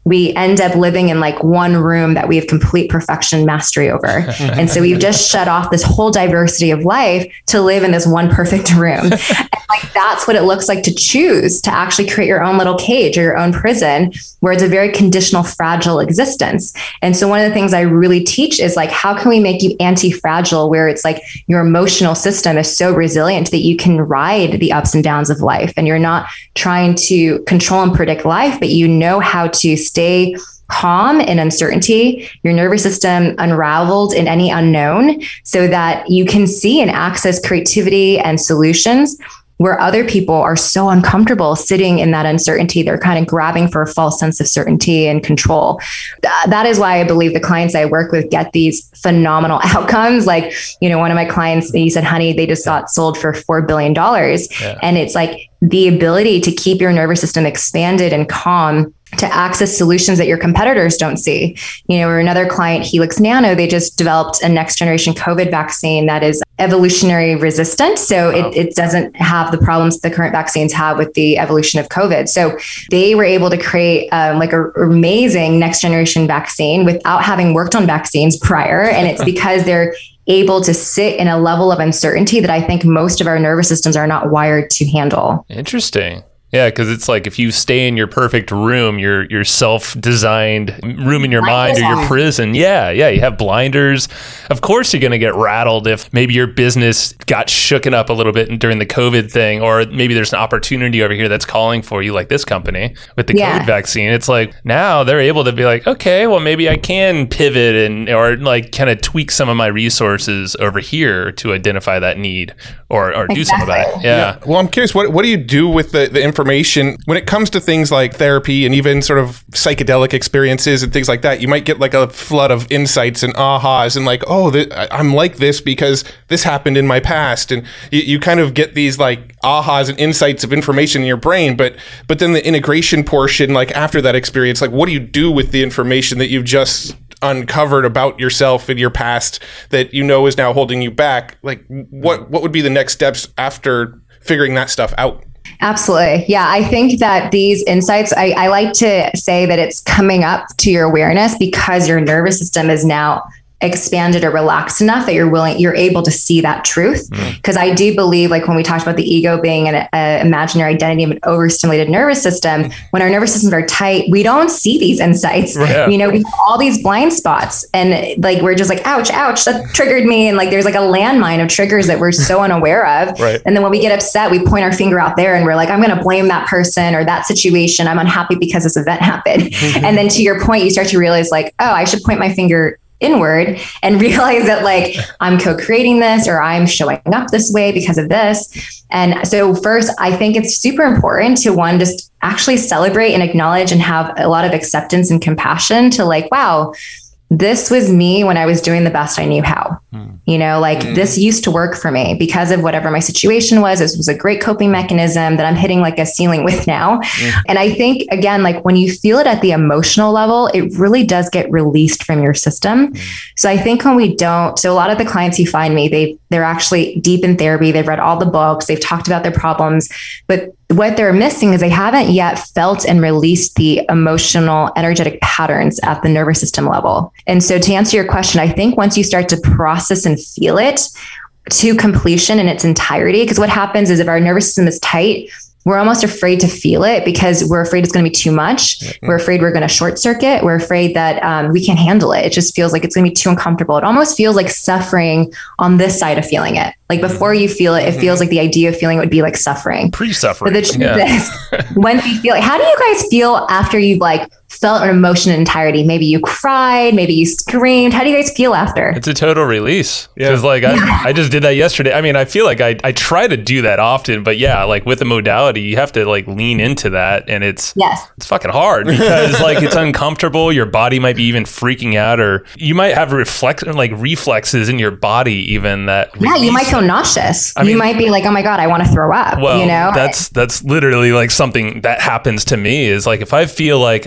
[SPEAKER 1] we end up living in like one room that we have complete perfection mastery over. And so we've just shut off this whole diversity of life to live in this one perfect room. And like that's what it looks like to choose to actually create your own little cage or your own prison, where it's a very conditional, fragile existence. And so one of the things I really teach is like, how can we make you anti-fragile, where it's like your emotional system is so resilient that you can ride the ups and downs of life, and you're not trying to control and predict life, but you know how to stay calm in uncertainty, your nervous system unraveled in any unknown, so that you can see and access creativity and solutions where other people are so uncomfortable sitting in that uncertainty. They're kind of grabbing for a false sense of certainty and control. That is why I believe the clients I work with get these phenomenal outcomes. Like, you know, one of my clients, he said, honey, they just got sold for four billion dollars. Yeah. And it's like the ability to keep your nervous system expanded and calm to access solutions that your competitors don't see. You know, or another client, Helix Nano, they just developed a next generation COVID vaccine that is evolutionary resistant. So wow. it, it doesn't have the problems the current vaccines have with the evolution of COVID. So they were able to create um, like an amazing next generation vaccine without having worked on vaccines prior. And it's because they're able to sit in a level of uncertainty that I think most of our nervous systems are not wired to handle.
[SPEAKER 4] Interesting. Yeah, because it's like if you stay in your perfect room, your your self-designed room in your mind or your prison. Yeah, yeah, you have blinders. Of course, you're going to get rattled if maybe your business got shooken up a little bit during the COVID thing, or maybe there's an opportunity over here that's calling for you, like this company with the yeah. COVID vaccine. It's like now they're able to be like, okay, well, maybe I can pivot and or like kind of tweak some of my resources over here to identify that need or or do exactly. something about it. Yeah.
[SPEAKER 2] yeah. Well, I'm curious, what what do you do with the, the information? Information when it comes to things like therapy and even sort of psychedelic experiences and things like that? You might get like a flood of insights and ahas and like, oh, th- I'm like this because this happened in my past, and you, you kind of get these like ahas and insights of information in your brain. But but then the integration portion, like after that experience, like what do you do with the information that you've just uncovered about yourself and your past that you know is now holding you back? Like what what would be the next steps after figuring that stuff out?
[SPEAKER 1] Absolutely. Yeah. I think that these insights, I, I like to say that it's coming up to your awareness because your nervous system is now expanded or relaxed enough that you're willing, you're able to see that truth. Because mm. I do believe, like when we talked about the ego being an a imaginary identity of an overstimulated nervous system, when our nervous systems are tight, we don't see these insights. Right. You know, we have all these blind spots, and like we're just like, ouch, ouch, that triggered me. And like there's like a landmine of triggers that we're so unaware of. Right. And then when we get upset, we point our finger out there and we're like, I'm going to blame that person or that situation. I'm unhappy because this event happened. Mm-hmm. And then to your point, you start to realize like, oh, I should point my finger inward and realize that like I'm co-creating this or I'm showing up this way because of this. And so first, I think it's super important to one, just actually celebrate and acknowledge and have a lot of acceptance and compassion to like, wow, this was me when I was doing the best I knew how. Mm. You know, like mm. this used to work for me because of whatever my situation was. This was a great coping mechanism that I'm hitting like a ceiling with now. Mm. And I think, again, like when you feel it at the emotional level, it really does get released from your system. Mm. So I think when we don't, so a lot of the clients you find me, they, they're actually deep in therapy. They've read all the books. They've talked about their problems, but what they're missing is they haven't yet felt and released the emotional, energetic patterns at the nervous system level. And so to answer your question, I think once you start to process and feel it to completion in its entirety, because what happens is if our nervous system is tight, we're almost afraid to feel it because we're afraid it's going to be too much. Mm-hmm. We're afraid we're going to short circuit. We're afraid that um, we can't handle it. It just feels like it's going to be too uncomfortable. It almost feels like suffering on this side of feeling it. Like before you feel it, it mm-hmm. feels like the idea of feeling it would be like suffering.
[SPEAKER 4] Pre-suffering.
[SPEAKER 1] But the truth
[SPEAKER 4] yeah.
[SPEAKER 1] is, once you feel it, how do you guys feel after you've like felt an emotion in entirety? Maybe you cried, maybe you screamed. How do you guys feel after?
[SPEAKER 4] It's a total release. Because yeah. like I,
[SPEAKER 1] yeah.
[SPEAKER 4] I just did that yesterday. I mean, I feel like I, I try to do that often, but yeah, like with the modality, you have to like lean into that, and it's
[SPEAKER 1] yes.
[SPEAKER 4] it's fucking hard because like it's uncomfortable. Your body might be even freaking out, or you might have reflex like reflexes in your body even that
[SPEAKER 1] yeah,
[SPEAKER 4] release.
[SPEAKER 1] You might feel nauseous.
[SPEAKER 4] I
[SPEAKER 1] you
[SPEAKER 4] mean,
[SPEAKER 1] might be like, oh my God, I want to throw up.
[SPEAKER 4] Well,
[SPEAKER 1] you know,
[SPEAKER 4] that's that's literally like something that happens to me is like if I feel like, and I don't think I've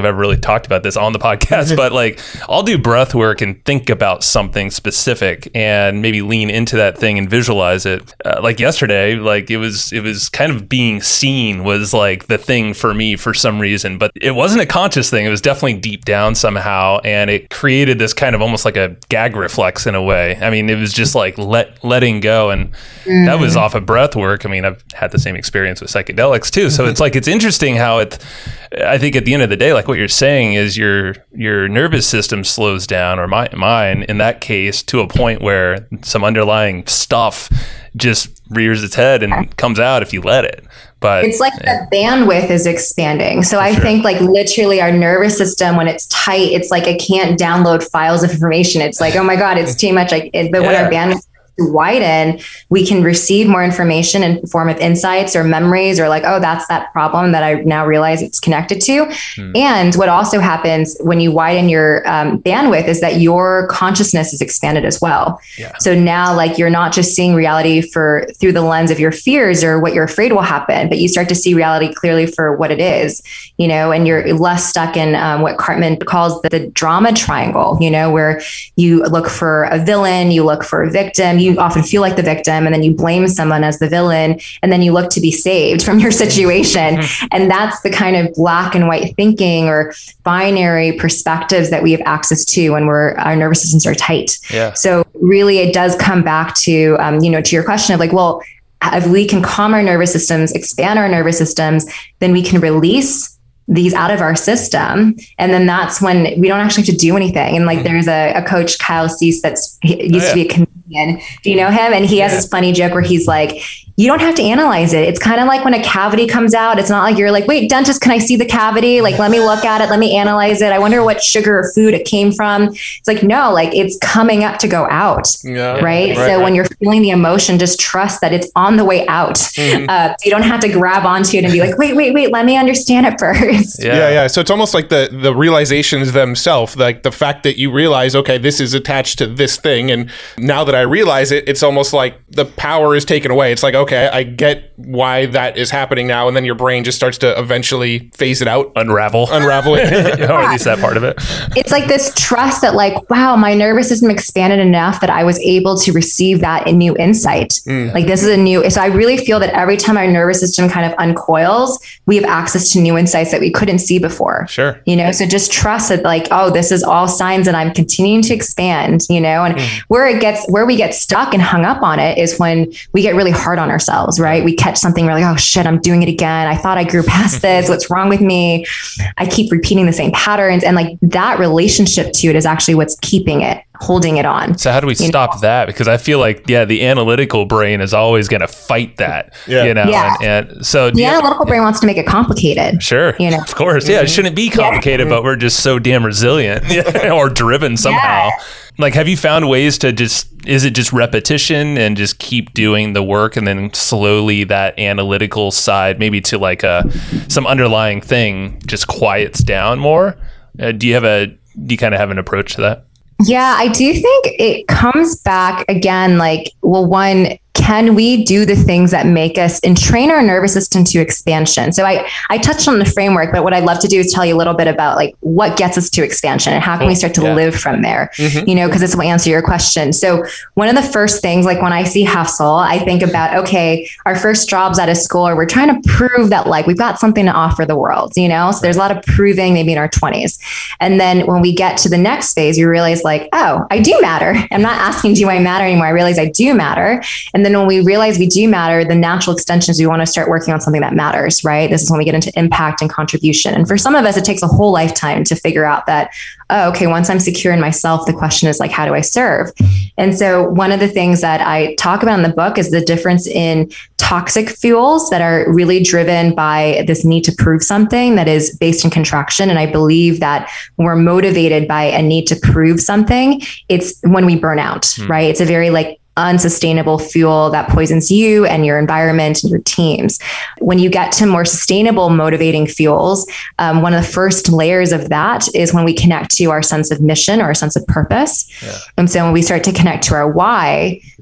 [SPEAKER 4] ever really talked about this on the podcast, but like I'll do breath work and think about something specific and maybe lean into that thing and visualize it. Uh, like yesterday, like it was, it was kind of being seen was like the thing for me for some reason, but it wasn't a conscious thing. It was definitely deep down somehow. And it created this kind of almost like a gag reflex in a way. I mean, it was just like let, letting go. And mm. that was off of breath work. I mean, I've had the same experience with psychedelics too. So it's like, it's interesting how it, I think at the end of the day, like what you're saying is your, your nervous system slows down, or my, mine in that case, to a point where some underlying stuff just rears its head and comes out if you let it. But
[SPEAKER 1] it's like
[SPEAKER 4] yeah.
[SPEAKER 1] the bandwidth is expanding. So I
[SPEAKER 4] sure.
[SPEAKER 1] think like literally our nervous system, when it's tight, it's like, I can't download files of information. It's like, oh my God, it's too much. Like, it, but yeah. when our bandwidth widen, we can receive more information in the form of insights or memories, or like, oh, that's that problem that I now realize it's connected to. Hmm. And what also happens when you widen your um, bandwidth is that your consciousness is expanded as well. Yeah. So now like you're not just seeing reality for through the lens of your fears or what you're afraid will happen, but you start to see reality clearly for what it is, you know, and you're less stuck in um, what Cartman calls the, the drama triangle, you know, where you look for a villain, you look for a victim, you often feel like the victim, and then you blame someone as the villain, and then you look to be saved from your situation. And that's the kind of black and white thinking or binary perspectives that we have access to when we're, our nervous systems are tight.
[SPEAKER 4] Yeah.
[SPEAKER 1] So really it does come back to, um, you know, to your question of like, well, if we can calm our nervous systems, expand our nervous systems, then we can release these out of our system. And then that's when we don't actually have to do anything. And like, there's a, a coach, Kyle Cease, that's he used oh, yeah. to be a comedian. Do you know him? And he has yeah. this funny joke where he's like, you don't have to analyze it. It's kind of like when a cavity comes out. It's not like you're like, wait, dentist, can I see the cavity? Like, let me look at it. Let me analyze it. I wonder what sugar or food it came from. It's like, no, like it's coming up to go out. Yeah, right? right? So right. when you're feeling the emotion, just trust that it's on the way out. Mm-hmm. Uh, so you don't have to grab onto it and be like, wait, wait, wait, let me understand it first.
[SPEAKER 3] Yeah. yeah, yeah. So it's almost like the, the realizations themselves, like the fact that you realize, okay, this is attached to this thing. And now that I realize it, it's almost like the power is taken away. It's like, okay, Okay, I get why that is happening now. And then your brain just starts to eventually phase it out.
[SPEAKER 4] Unravel.
[SPEAKER 3] Unravel it.
[SPEAKER 4] Or at least that part of it.
[SPEAKER 1] It's like this trust that like, wow, my nervous system expanded enough that I was able to receive that in new insight. Mm. Like this is a new, so I really feel that every time our nervous system kind of uncoils, we have access to new insights that we couldn't see before.
[SPEAKER 4] Sure.
[SPEAKER 1] You know, so just trust that like, oh, this is all signs that I'm continuing to expand, you know, and mm. where it gets, where we get stuck and hung up on it is when we get really hard on ourselves. Ourselves, right? We catch something, we're like, oh shit, I'm doing it again. I thought I grew past this. What's wrong with me? I keep repeating the same patterns. And like that relationship to it is actually what's keeping it, holding it on.
[SPEAKER 4] So how do we you stop know? that? Because I feel like, yeah, the analytical brain is always going to fight that, yeah. you know?
[SPEAKER 1] Yeah.
[SPEAKER 4] And, and so
[SPEAKER 1] the
[SPEAKER 4] you,
[SPEAKER 1] analytical brain wants to make it complicated.
[SPEAKER 4] Sure. You know? Of course. Yeah. It shouldn't be complicated, yeah. but we're just so damn resilient or driven somehow. Yeah. Like, have you found ways to just, is it just repetition and just keep doing the work and then slowly that analytical side, maybe to like a, some underlying thing just quiets down more? Uh, do you have a, do you kind of have an approach to that?
[SPEAKER 1] Yeah, I do think it comes back again, like, well, one, can we do the things that make us and train our nervous system to expansion? So I, I touched on the framework, but what I'd love to do is tell you a little bit about like what gets us to expansion and how can we start to yeah. live from there, mm-hmm. you know, because this will answer your question. So one of the first things, like when I see hustle, I think about, okay, our first jobs out of school, or we're trying to prove that like we've got something to offer the world, you know, so there's a lot of proving maybe in our twenties. And then when we get to the next phase, you realize like, oh, I do matter. I'm not asking, do I matter anymore? I realize I do matter. And then when we realize we do matter, the natural extension is we want to start working on something that matters, right? This is when we get into impact and contribution. And for some of us, it takes a whole lifetime to figure out that, oh, okay, once I'm secure in myself, the question is like, how do I serve? And so one of the things that I talk about in the book is the difference in toxic fuels that are really driven by this need to prove something that is based in contraction. And I believe that when we're motivated by a need to prove something, it's when we burn out, mm. right? It's a very like unsustainable fuel that poisons you and your environment and your teams. When you get to more sustainable motivating fuels, um, one of the first layers of that is when we connect to our sense of mission or our sense of purpose. Yeah. And so when we start to connect to our why,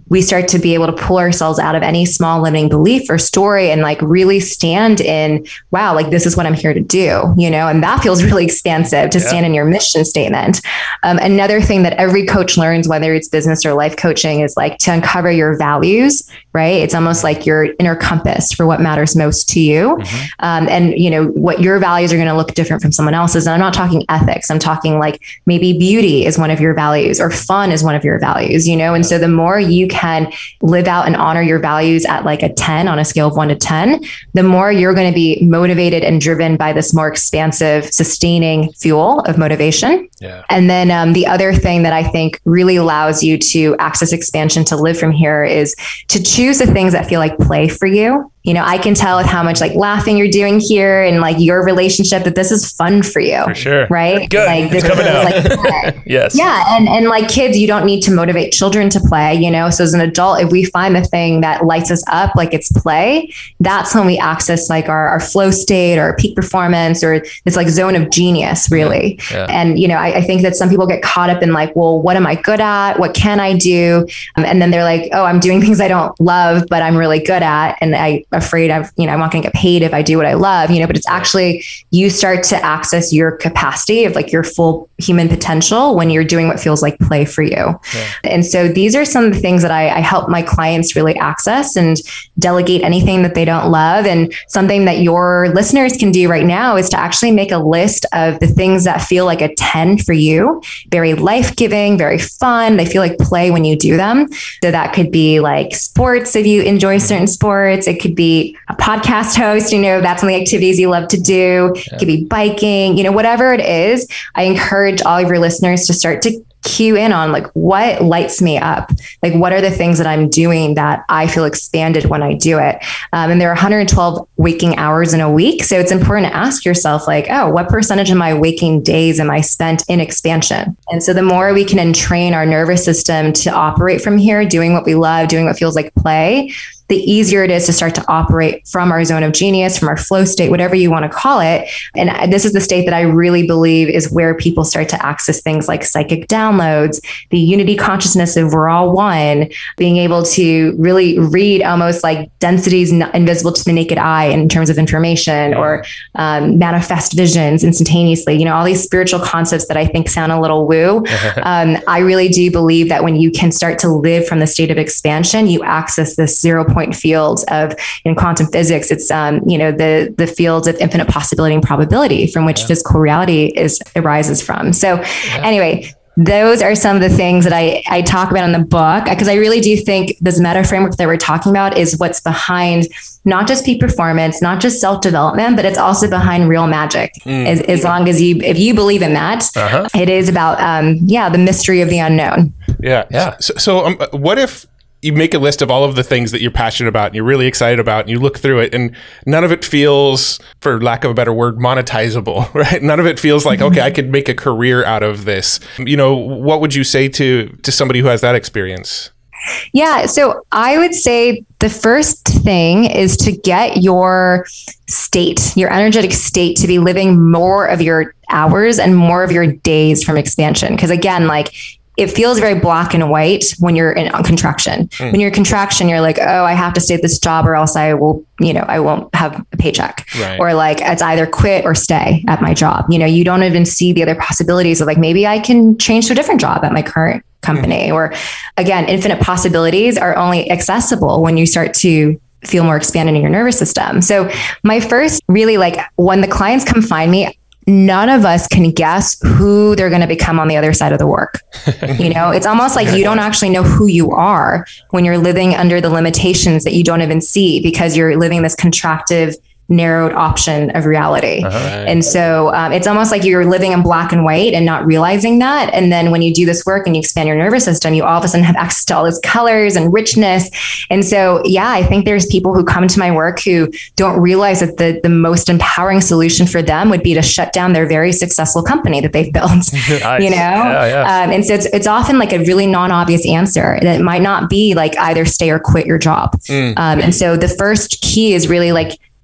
[SPEAKER 1] we start to be able to pull ourselves out of any small limiting belief or story and like really stand in, wow, like this is what I'm here to do, you know, and that feels really expansive to yeah. stand in your mission statement. Um, another thing that every coach learns, whether it's business or life coaching, is like to uncover your values, right? It's almost like your inner compass for what matters most to you. Mm-hmm. Um, and, you know, what your values are going to look different from someone else's. And I'm not talking ethics. I'm talking like maybe beauty is one of your values or fun is one of your values, you know? And so the more you can live out and honor your values at like a ten on a scale of one to ten, the more you're going to be motivated and driven by this more expansive, sustaining fuel of motivation.
[SPEAKER 4] Yeah.
[SPEAKER 1] And then um, the other thing that I think really allows you to access expansion to live from here is to choose the things that feel like play for you. You know, I can tell with how much like laughing you're doing here and like your relationship that this is fun for you.
[SPEAKER 4] For sure.
[SPEAKER 1] Right?
[SPEAKER 4] Good.
[SPEAKER 1] Like this
[SPEAKER 4] it's coming
[SPEAKER 1] is
[SPEAKER 4] out.
[SPEAKER 1] like
[SPEAKER 4] Yes.
[SPEAKER 1] Yeah. And and like kids, you don't need to motivate children to play, you know. So as an adult, if we find the thing that lights us up, like it's play, that's when we access like our, our flow state or our peak performance or this like zone of genius, really.
[SPEAKER 4] Yeah.
[SPEAKER 1] And, you know, I, I think that some people get caught up in like, well, what am I good at? What can I do? Um, and then they're like, oh, I'm doing things I don't love, but I'm really good at. And I'm afraid I've, you know, I'm not going to get paid if I do what I love, you know, but it's actually, you start to access your capacity of like your full human potential when you're doing what feels like play for you. Yeah. And so these are some of the things that I, I help my clients really access and delegate anything that they don't love. And something that your listeners can do right now is to actually make a list of the things that feel like a ten for you, very life-giving, very fun. They feel like play when you do them. So that could be like sports if you enjoy certain sports. It could be a podcast host, you know, that's one of the activities you love to do. Yeah. It could be biking, you know, whatever it is. I encourage all of your listeners to start to cue in on like what lights me up, like what are the things that I'm doing that I feel expanded when I do it. Um, and there are one hundred twelve waking hours in a week. So it's important to ask yourself like, oh, what percentage of my waking days am I spent in expansion? And so the more we can entrain our nervous system to operate from here, doing what we love, doing what feels like play, the easier it is to start to operate from our zone of genius, from our flow state, whatever you want to call it. And this is the state that I really believe is where people start to access things like psychic downloads, the unity consciousness of we're all one, being able to really read almost like densities invisible to the naked eye in terms of information, or um, manifest visions instantaneously. You know, all these spiritual concepts that I think sound a little woo. um, I really do believe that when you can start to live from the state of expansion, you access this zero point fields of, in quantum physics, it's um, you know, the the fields of infinite possibility and probability from which yeah. physical reality is arises from. So yeah. anyway, those are some of the things that I, I talk about in the book, because I really do think this meta framework that we're talking about is what's behind not just peak performance, not just self-development, but it's also behind real magic. Mm. As, as long as you, if you believe in that, uh-huh. it is about, um, yeah, the mystery of the unknown.
[SPEAKER 3] Yeah. Yeah. So, so um, what if you make a list of all of the things that you're passionate about and you're really excited about, and you look through it and none of it feels, for lack of a better word, monetizable, right? None of it feels like, okay, I could make a career out of this. You know, what would you say to, to somebody who has that experience?
[SPEAKER 1] Yeah. So I would say the first thing is to get your state, your energetic state, to be living more of your hours and more of your days from expansion. Because again, like, it feels very black and white when you're in contraction. Mm. When you're in contraction, you're like, oh, I have to stay at this job or else I will, you know, I won't have a paycheck. Right. Or like, it's either quit or stay at my job. You know, you don't even see the other possibilities of like, maybe I can change to a different job at my current company. Mm. Or again, infinite possibilities are only accessible when you start to feel more expanded in your nervous system. So my first really, like, when the clients come find me, none of us can guess who they're going to become on the other side of the work. You know, it's almost like you don't actually know who you are when you're living under the limitations that you don't even see, because you're living this contractive, narrowed option of reality. Uh-huh. And so um, it's almost like you're living in black and white and not realizing that. And then when you do this work and you expand your nervous system, you all of a sudden have access to all those colors and richness. And so, yeah, I think there's people who come to my work who don't realize that the, the most empowering solution for them would be to shut down their very successful company that they've built, nice. You know? Yeah, yeah. Um, and so it's, it's often like a really non-obvious answer that might not be like either stay or quit your job. Mm. Um, and so the first key is really like,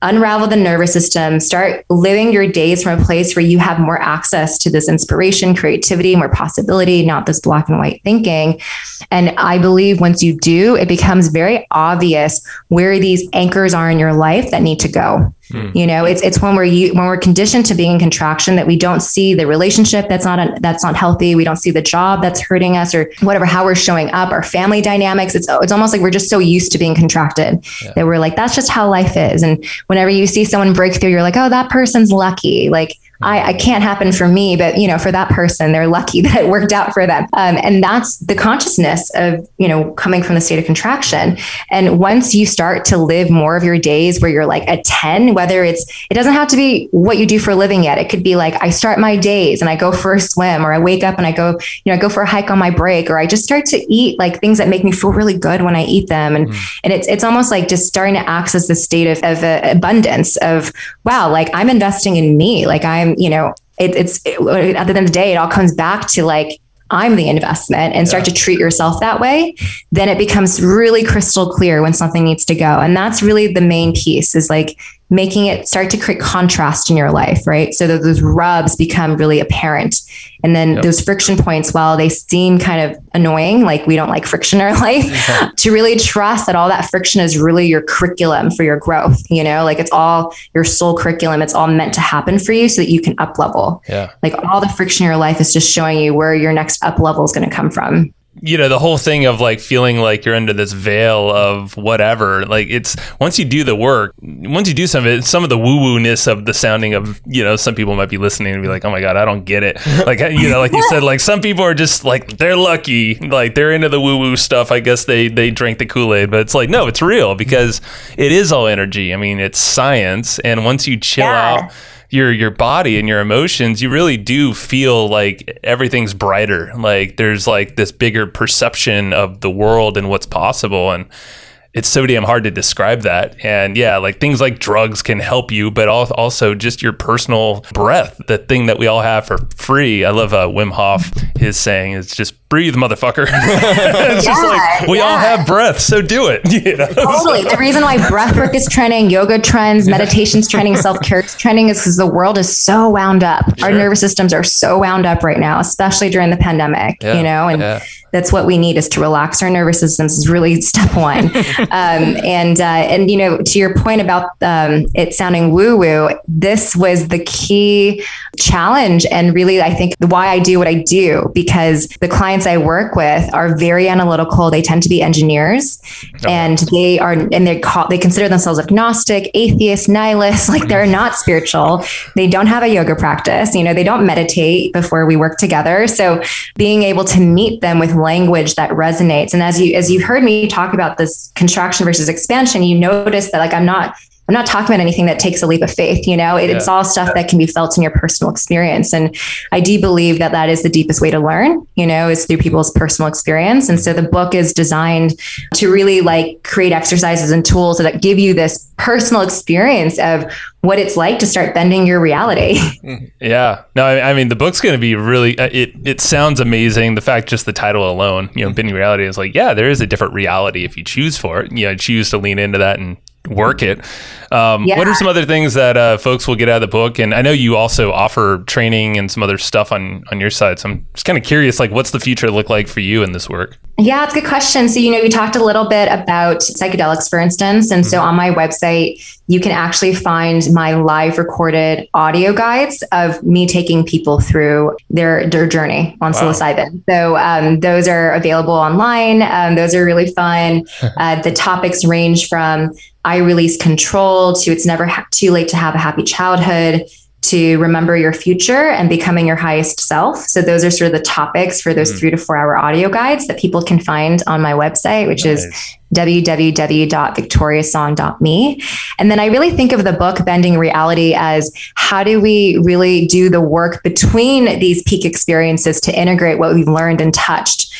[SPEAKER 1] unravel the nervous system, start living your days from a place where you have more access to this inspiration, creativity, more possibility, not this black and white thinking. And I believe once you do, it becomes very obvious where these anchors are in your life that need to go. Mm. You know, it's it's when we're you when we're conditioned to being in contraction that we don't see the relationship that's not a, that's not healthy. We don't see the job that's hurting us, or whatever, how we're showing up, our family dynamics. It's it's almost like we're just so used to being contracted yeah. that we're like, that's just how life is. And whenever you see someone break through, you're like, oh, that person's lucky. Like, I, I can't happen for me, but, you know, for that person, they're lucky that it worked out for them. Um, and that's the consciousness of, you know, coming from the state of contraction. And once you start to live more of your days where you're like a ten, whether it's, it doesn't have to be what you do for a living yet. It could be like, I start my days and I go for a swim, or I wake up and I go, you know, I go for a hike on my break, or I just start to eat like things that make me feel really good when I eat them. And, mm. and it's, it's almost like just starting to access the state of, of uh, abundance of, wow, like I'm investing in me. Like I'm, you know, it, it's it, at the end of the day, it all comes back to like, I'm the investment, and start yeah. to treat yourself that way. Then it becomes really crystal clear when something needs to go. And that's really the main piece, is like making it start to create contrast in your life, right? So that those rubs become really apparent. And then yep. those friction points, while they seem kind of annoying, like we don't like friction in our life, yeah. to really trust that all that friction is really your curriculum for your growth. You know, like it's all your soul curriculum. It's all meant to happen for you so that you can up level.
[SPEAKER 4] Yeah.
[SPEAKER 1] Like all the friction in your life is just showing you where your next up level is going to come from.
[SPEAKER 4] You know, the whole thing of like feeling like you're under this veil of whatever, like it's once you do the work, once you do some of it, some of the woo woo ness of the sounding of, you know, some people might be listening and be like, oh my God, I don't get it. Like, you know, like you said, like some people are just like, they're lucky, like they're into the woo woo stuff. I guess they, they drank the Kool-Aid, but it's like, no, it's real because it is all energy. I mean, it's science. And once you chill yeah. out your your body and your emotions, you really do feel like everything's brighter. Like there's like this bigger perception of the world and what's possible. And it's so damn hard to describe that. And yeah, like things like drugs can help you, but also just your personal breath, the thing that we all have for free. I love uh, Wim Hof, his saying is just breathe, motherfucker. It's yeah, just like, we yeah. all have breath, so do it. You know?
[SPEAKER 1] Totally. The reason why breathwork is trending, yoga trends, meditation's trending, self-care is trending is because the world is so wound up. Sure. Our nervous systems are so wound up right now, especially during the pandemic, yeah, you know, and yeah. that's what we need, is to relax our nervous systems is really step one. um, and, uh, and, you know, to your point about um, it sounding woo woo, this was the key challenge. And really, I think why I do what I do, because the clients I work with are very analytical. They tend to be engineers, oh. and they are, and they call, they consider themselves agnostic, atheist, nihilist. Like they're not spiritual. They don't have a yoga practice. You know, they don't meditate before we work together. So being able to meet them with language that resonates. And as you, as you've heard me talk about this contraction versus expansion, you notice that like, I'm not, I'm not talking about anything that takes a leap of faith. You know, it, yeah. it's all stuff that can be felt in your personal experience. And I do believe that that is the deepest way to learn, you know, is through people's personal experience. And so the book is designed to really like create exercises and tools that give you this personal experience of what it's like to start bending your reality.
[SPEAKER 4] Yeah. No, I, I mean, the book's going to be really, uh, it, it sounds amazing. The fact, just the title alone, you know, bending reality is like, yeah, there is a different reality if you choose for it, you know, choose to lean into that and work it. Um, yeah. What are some other things that uh, folks will get out of the book? And I know you also offer training and some other stuff on, on your side. So I'm just kind of curious, like, what's the future look like for you in this work?
[SPEAKER 1] Yeah, it's a good question. So, you know, you talked a little bit about psychedelics, for instance. And mm-hmm. so on my website, you can actually find my live recorded audio guides of me taking people through their, their journey on wow. psilocybin. So um, those are available online. Um, those are really fun. uh, the topics range from I release control to it's never ha- too late to have a happy childhood, to remember your future and becoming your highest self. So those are sort of the topics for those mm. three to four hour audio guides that people can find on my website, which nice. is w w w dot victoria song dot me. And then I really think of the book Bending Reality as how do we really do the work between these peak experiences to integrate what we've learned and touched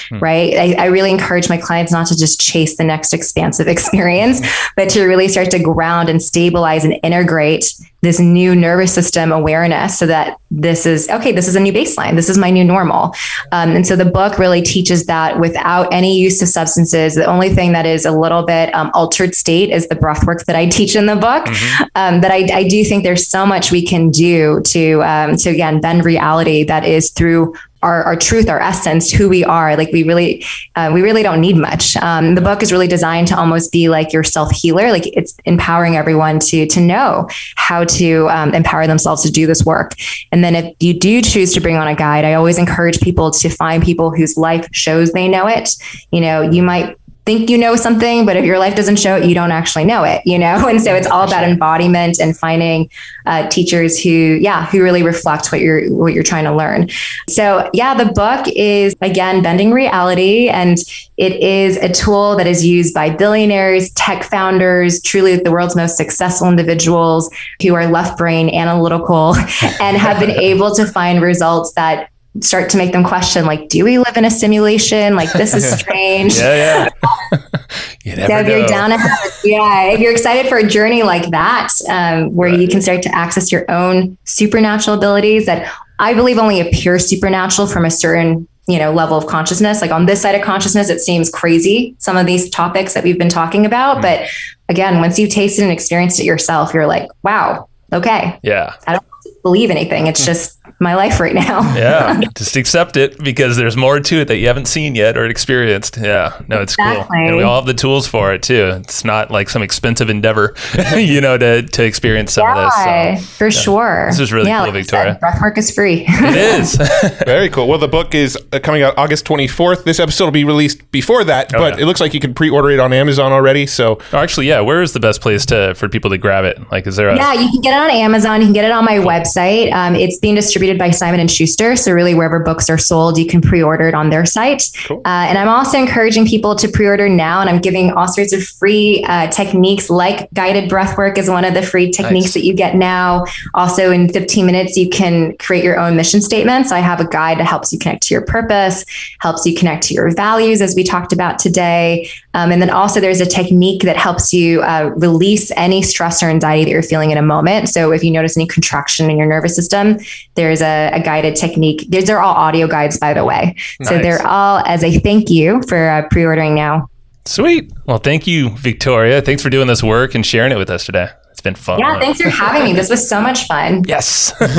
[SPEAKER 1] hmm. right? I, I really encourage my clients not to just chase the next expansive experience, but to really start to ground and stabilize and integrate this new nervous system awareness so that this is, okay, this is a new baseline. This is my new normal. Um, and so the book really teaches that without any use of substances. The only thing that is a little bit um, altered state is the breath work that I teach in the book. Mm-hmm. Um, but I, I do think there's so much we can do to, um, to again, bend reality that is through Our, our truth, our essence, who we are. Like we really, uh, we really don't need much. Um, the book is really designed to almost be like your self healer. Like it's empowering everyone to to know how to um, empower themselves to do this work. And then if you do choose to bring on a guide, I always encourage people to find people whose life shows they know it. You know, you might think you know something, but if your life doesn't show it, you don't actually know it, you know? And so it's all about embodiment and finding uh, teachers who, yeah, who really reflect what you're, what you're trying to learn. So yeah, the book is again, Bending Reality. And it is a tool that is used by billionaires, tech founders, truly the world's most successful individuals who are left brain analytical and have been able to find results that start to make them question, like, do we live in a simulation? Like, this is strange.
[SPEAKER 4] yeah, yeah. You never
[SPEAKER 1] so if
[SPEAKER 4] know.
[SPEAKER 1] you're down, yeah, if you're excited for a journey like that, um, where right. you can start to access your own supernatural abilities that I believe only appear supernatural from a certain, you know, level of consciousness. Like on this side of consciousness, it seems crazy, some of these topics that we've been talking about. Mm. But again, once you've tasted and experienced it yourself, you're like, wow, okay.
[SPEAKER 4] Yeah.
[SPEAKER 1] I don't believe anything. It's just my life right now.
[SPEAKER 4] Yeah. Just accept it because there's more to it that you haven't seen yet or experienced. Yeah. No, it's exactly. cool. And we all have the tools for it too. It's not like some expensive endeavor, you know, to, to experience some
[SPEAKER 1] yeah,
[SPEAKER 4] of this.
[SPEAKER 1] So, for yeah. sure.
[SPEAKER 4] This is really
[SPEAKER 1] yeah,
[SPEAKER 4] cool,
[SPEAKER 1] like
[SPEAKER 4] Victoria.
[SPEAKER 1] Breathwork is free.
[SPEAKER 4] It is.
[SPEAKER 3] Very cool. Well, the book is coming out August twenty-fourth. This episode will be released before that, oh, but yeah. it looks like you can pre-order it on Amazon already. So
[SPEAKER 4] oh, actually, yeah. Where is the best place to for people to grab it? Like, is there a...
[SPEAKER 1] Yeah, you can get it on Amazon. You can get it on my cool. website. Um, it's being distributed by Simon and Schuster. So really wherever books are sold, you can pre-order it on their site. Cool. Uh, and I'm also encouraging people to pre-order now. And I'm giving all sorts of free uh, techniques, like guided breath work is one of the free techniques nice. that you get now. Also in fifteen minutes, you can create your own mission statement. So I have a guide that helps you connect to your purpose, helps you connect to your values, as we talked about today. Um, and then also there's a technique that helps you uh, release any stress or anxiety that you're feeling in a moment. So if you notice any contraction in your nervous system, there's a, a guided technique. These are all audio guides, by the way. Nice. So they're all as a thank you for uh, pre-ordering now.
[SPEAKER 4] Sweet. Well, thank you, Victoria. Thanks for doing this work and sharing it with us today. It's been fun.
[SPEAKER 1] Yeah, thanks for having me. This was so much fun.
[SPEAKER 4] Yes. All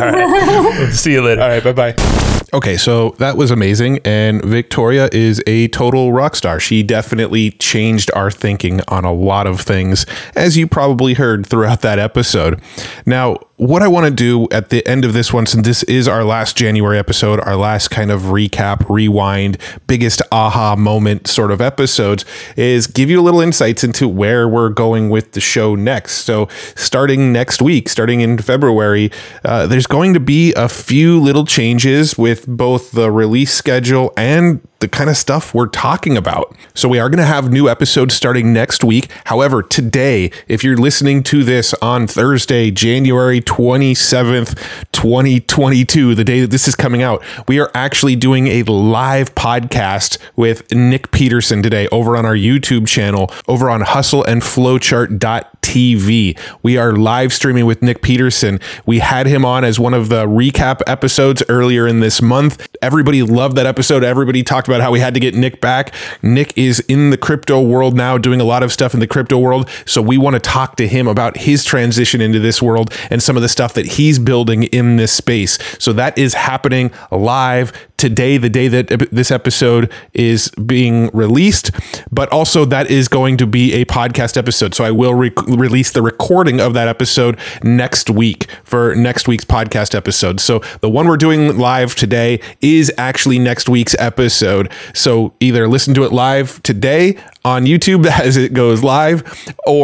[SPEAKER 4] right. See you later.
[SPEAKER 3] All right. Bye-bye.
[SPEAKER 2] Okay, so that was amazing. And Victoria is a total rock star. She definitely changed our thinking on a lot of things, as you probably heard throughout that episode. Now, what I want to do at the end of this one, since this is our last January episode, our last kind of recap, rewind, biggest aha moment sort of episodes, is give you a little insights into where we're going with the show next. So starting next week, starting in February, uh, there's going to be a few little changes with both the release schedule and the kind of stuff we're talking about. So we are going to have new episodes starting next week. However, today, if you're listening to this on Thursday, January twenty-seventh, twenty twenty-two, the day that this is coming out, we are actually doing a live podcast with Nick Peterson today over on our YouTube channel, over on hustle and flowchart dot T V. We are live streaming with Nick Peterson. We had him on as one of the recap episodes earlier in this month. Everybody loved that episode. Everybody talked about how we had to get Nick back. Nick is in the crypto world now, doing a lot of stuff in the crypto world. So we want to talk to him about his transition into this world and some of the stuff that he's building in this space. So that is happening live today, the day that this episode is being released, but also that is going to be a podcast episode. So I will re- release the recording of that episode next week for next week's podcast episode. So the one we're doing live today is actually next week's episode. So either listen to it live today on YouTube as it goes live, or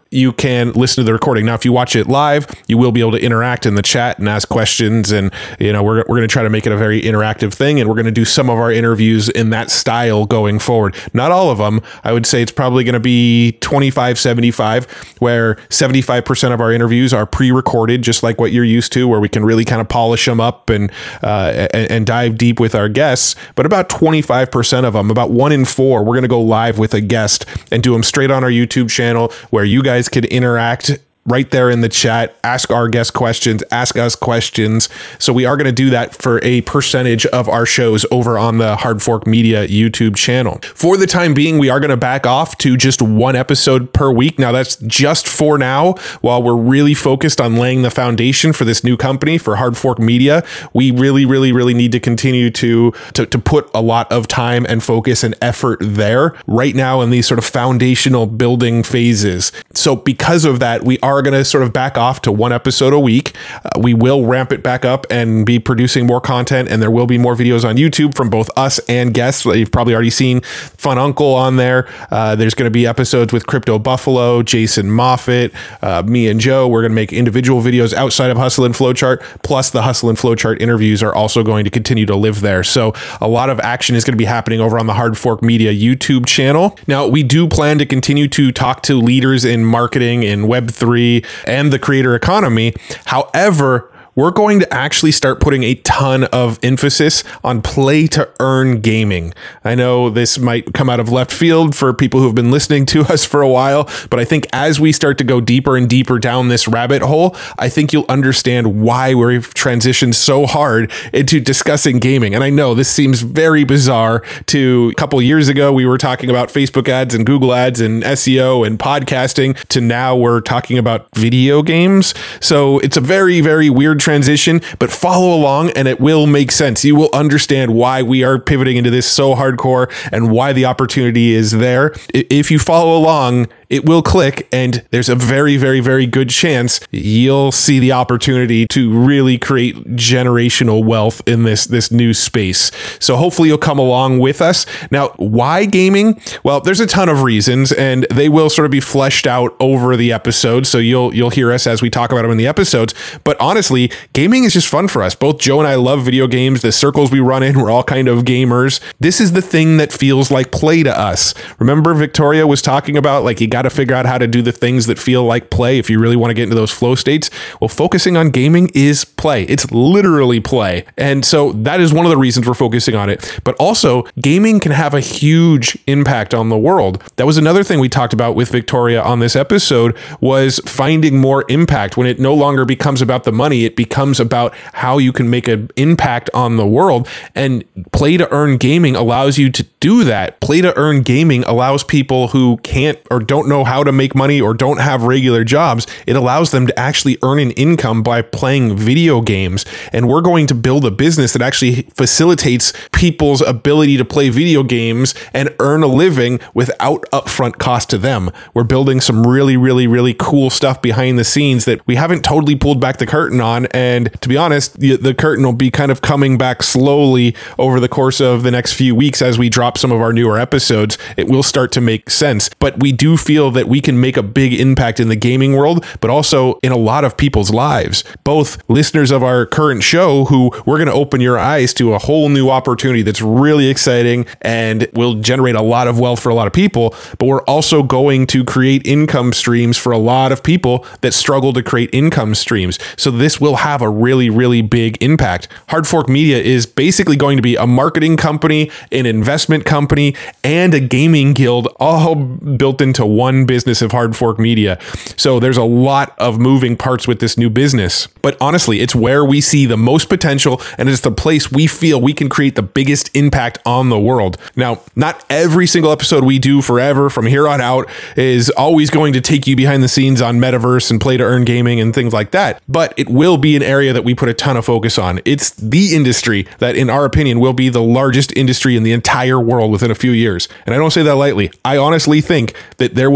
[SPEAKER 2] you can listen to the recording. Now, if you watch it live, you will be able to interact in the chat and ask questions. And, you know, we're, we're going to try to make it a very interactive thing. And we're going to do some of our interviews in that style going forward. Not all of them. I would say it's probably going to be twenty-five, seventy-five, where seventy-five percent of our interviews are pre-recorded, just like what you're used to, where we can really kind of polish them up and, uh, and, and dive deep with our guests. But about twenty-five percent of them, about one in four, we're going to go live with a guest and do them straight on our YouTube channel where you guys could interact right there in the chat, ask our guest questions, ask us questions. So we are going to do that for a percentage of our shows over on the Hard Fork Media YouTube channel. For the time being, we are going to back off to just one episode per week. Now, that's just for now, while we're really focused on laying the foundation for this new company, for Hard Fork Media. We really, really, really need to continue to, to, to put a lot of time and focus and effort there right now in these sort of foundational building phases. So because of that, we are going to sort of back off to one episode a week. Uh, we will ramp it back up and be producing more content, and there will be more videos on YouTube from both us and guests. You've probably already seen Fun Uncle on there. Uh, there's going to be episodes with Crypto Buffalo, Jason Moffat, uh, me and Joe. We're going to make individual videos outside of Hustle and Flowchart, plus the Hustle and Flowchart interviews are also going to continue to live there. So a lot of action is going to be happening over on the Hard Fork Media YouTube channel. Now, we do plan to continue to talk to leaders in marketing, in Web three, and the creator economy. However, we're going to actually start putting a ton of emphasis on play to earn gaming. I know this might come out of left field for people who have been listening to us for a while, but I think as we start to go deeper and deeper down this rabbit hole, I think you'll understand why we've transitioned so hard into discussing gaming. And I know this seems very bizarre. To a couple years ago, we were talking about Facebook ads and Google ads and S E O and podcasting, to now we're talking about video games. So it's a very, very weird transition, but follow along and it will make sense. You will understand why we are pivoting into this so hardcore and why the opportunity is there. If you follow along, it will click, and there's a very, very, very good chance you'll see the opportunity to really create generational wealth in this, this new space. So hopefully you'll come along with us. Now, why gaming? Well, there's a ton of reasons, and they will sort of be fleshed out over the episode. So you'll, you'll hear us as we talk about them in the episodes. But honestly, gaming is just fun for us. Both Joe and I love video games. The circles we run in, we're all kind of gamers. This is the thing that feels like play to us. Remember Victoria was talking about, like, you got to figure out how to do the things that feel like play if you really want to get into those flow states. Well, focusing on gaming is play. It's literally play. And so that is one of the reasons we're focusing on it. But also, gaming can have a huge impact on the world. That was another thing we talked about with Victoria on this episode, was finding more impact. When it no longer becomes about the money, it becomes about how you can make an impact on the world. And play to earn gaming allows you to do that. Play to earn gaming allows people who can't or don't know how to make money or don't have regular jobs. It allows them to actually earn an income by playing video games. And we're going to build a business that actually facilitates people's ability to play video games and earn a living without upfront cost to them. We're building some really, really, really cool stuff behind the scenes that we haven't totally pulled back the curtain on. And to be honest, the, the curtain will be kind of coming back slowly over the course of the next few weeks as we drop some of our newer episodes. It will start to make sense. But we do feel that we can make a big impact in the gaming world, but also in a lot of people's lives. Both listeners of our current show, who we're going to open your eyes to a whole new opportunity that's really exciting and will generate a lot of wealth for a lot of people, but we're also going to create income streams for a lot of people that struggle to create income streams. So this will have a really, really big impact. Hard Fork Media is basically going to be a marketing company, an investment company, and a gaming guild, all built into one business of Hard Fork Media. So there's a lot of moving parts with this new business. But honestly, it's where we see the most potential, and it's the place we feel we can create the biggest impact on the world. Now, not every single episode we do forever from here on out is always going to take you behind the scenes on metaverse and play to earn gaming and things like that. But it will be an area that we put a ton of focus on. It's the industry that, in our opinion, will be the largest industry in the entire world within a few years. And I don't say that lightly. I honestly think that there will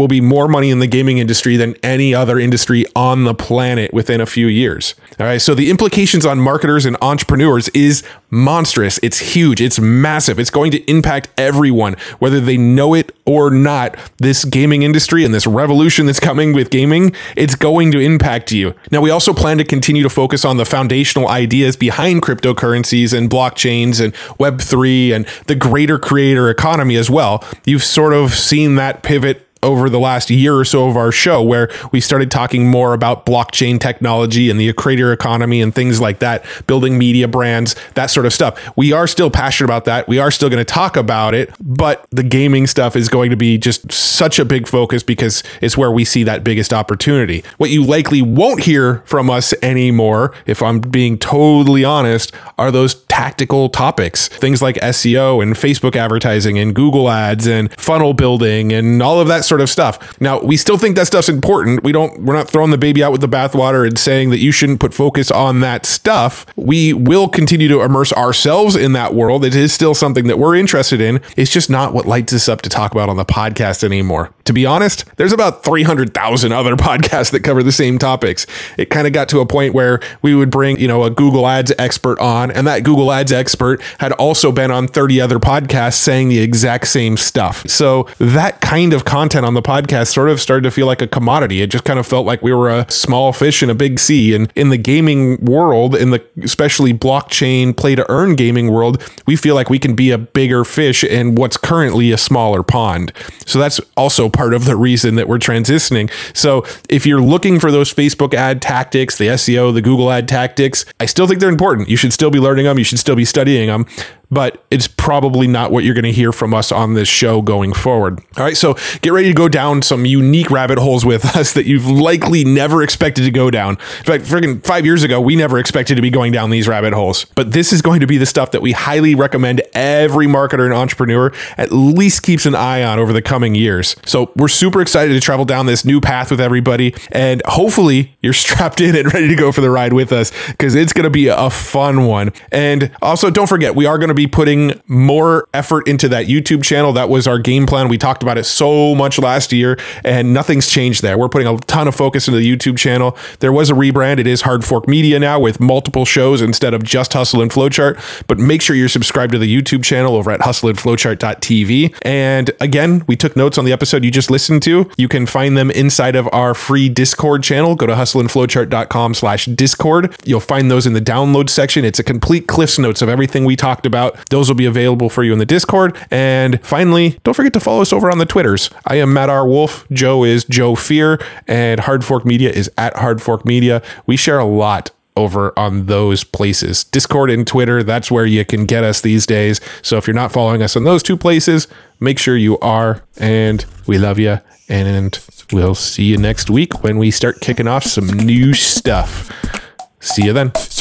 [SPEAKER 2] will be more money in the gaming industry than any other industry on the planet within a few years. All right. So the implications on marketers and entrepreneurs is monstrous. It's huge. It's massive. It's going to impact everyone, whether they know it or not. This gaming industry and this revolution that's coming with gaming, it's going to impact you. Now, we also plan to continue to focus on the foundational ideas behind cryptocurrencies and blockchains and Web three and the greater creator economy as well. You've sort of seen that pivot over the last year or so of our show, where we started talking more about blockchain technology and the creator economy and things like that, building media brands, that sort of stuff. We are still passionate about that. We are still going to talk about it, but the gaming stuff is going to be just such a big focus because it's where we see that biggest opportunity. What you likely won't hear from us anymore, if I'm being totally honest, are those tactical topics, things like S E O and Facebook advertising and Google ads and funnel building and all of that sort of stuff. Now, we still think that stuff's important. We don't, we're not throwing the baby out with the bathwater and saying that you shouldn't put focus on that stuff. We will continue to immerse ourselves in that world. It is still something that we're interested in. It's just not what lights us up to talk about on the podcast anymore. To be honest, there's about three hundred thousand other podcasts that cover the same topics. It kind of got to a point where we would bring, you know, a Google Ads expert on, and that Google Ads expert had also been on thirty other podcasts saying the exact same stuff. So that kind of content on the podcast sort of started to feel like a commodity. It just kind of felt like we were a small fish in a big sea. And in the gaming world, in the especially blockchain play to earn gaming world, we feel like we can be a bigger fish in what's currently a smaller pond. So that's also part of the reason that we're transitioning. So if you're looking for those Facebook ad tactics, the S E O, the Google ad tactics, I still think they're important. You should still be learning them. You should still be studying them. But it's probably not what you're going to hear from us on this show going forward. All right, so get ready to go down some unique rabbit holes with us that you've likely never expected to go down. In fact, freaking five years ago, we never expected to be going down these rabbit holes. But this is going to be the stuff that we highly recommend every marketer and entrepreneur at least keeps an eye on over the coming years. So we're super excited to travel down this new path with everybody. And hopefully you're strapped in and ready to go for the ride with us, because it's going to be a fun one. And also, don't forget, we are going to be putting more effort into that YouTube channel. That was our game plan. We talked about it so much last year, and nothing's changed there. We're putting a ton of focus into the YouTube channel. There was a rebrand. It is Hard Fork Media now, with multiple shows instead of just Hustle and Flowchart. But make sure you're subscribed to the YouTube channel over at hustle and flowchart dot t v. And again, we took notes on the episode you just listened to. You can find them inside of our free Discord channel. Go to hustle and flowchart dot com slash discord. You'll find those in the download section. It's a complete Cliff's Notes of everything we talked about. Those will be available for you in the Discord. And finally, don't forget to follow us over on the Twitters. I am Matt R. Wolf. Joe is Joe Fear. And Hard Fork Media is at Hard Fork Media. We share a lot over on those places. Discord and Twitter, that's where you can get us these days. So if you're not following us on those two places, make sure you are. And we love you. And we'll see you next week when we start kicking off some new stuff. See you then.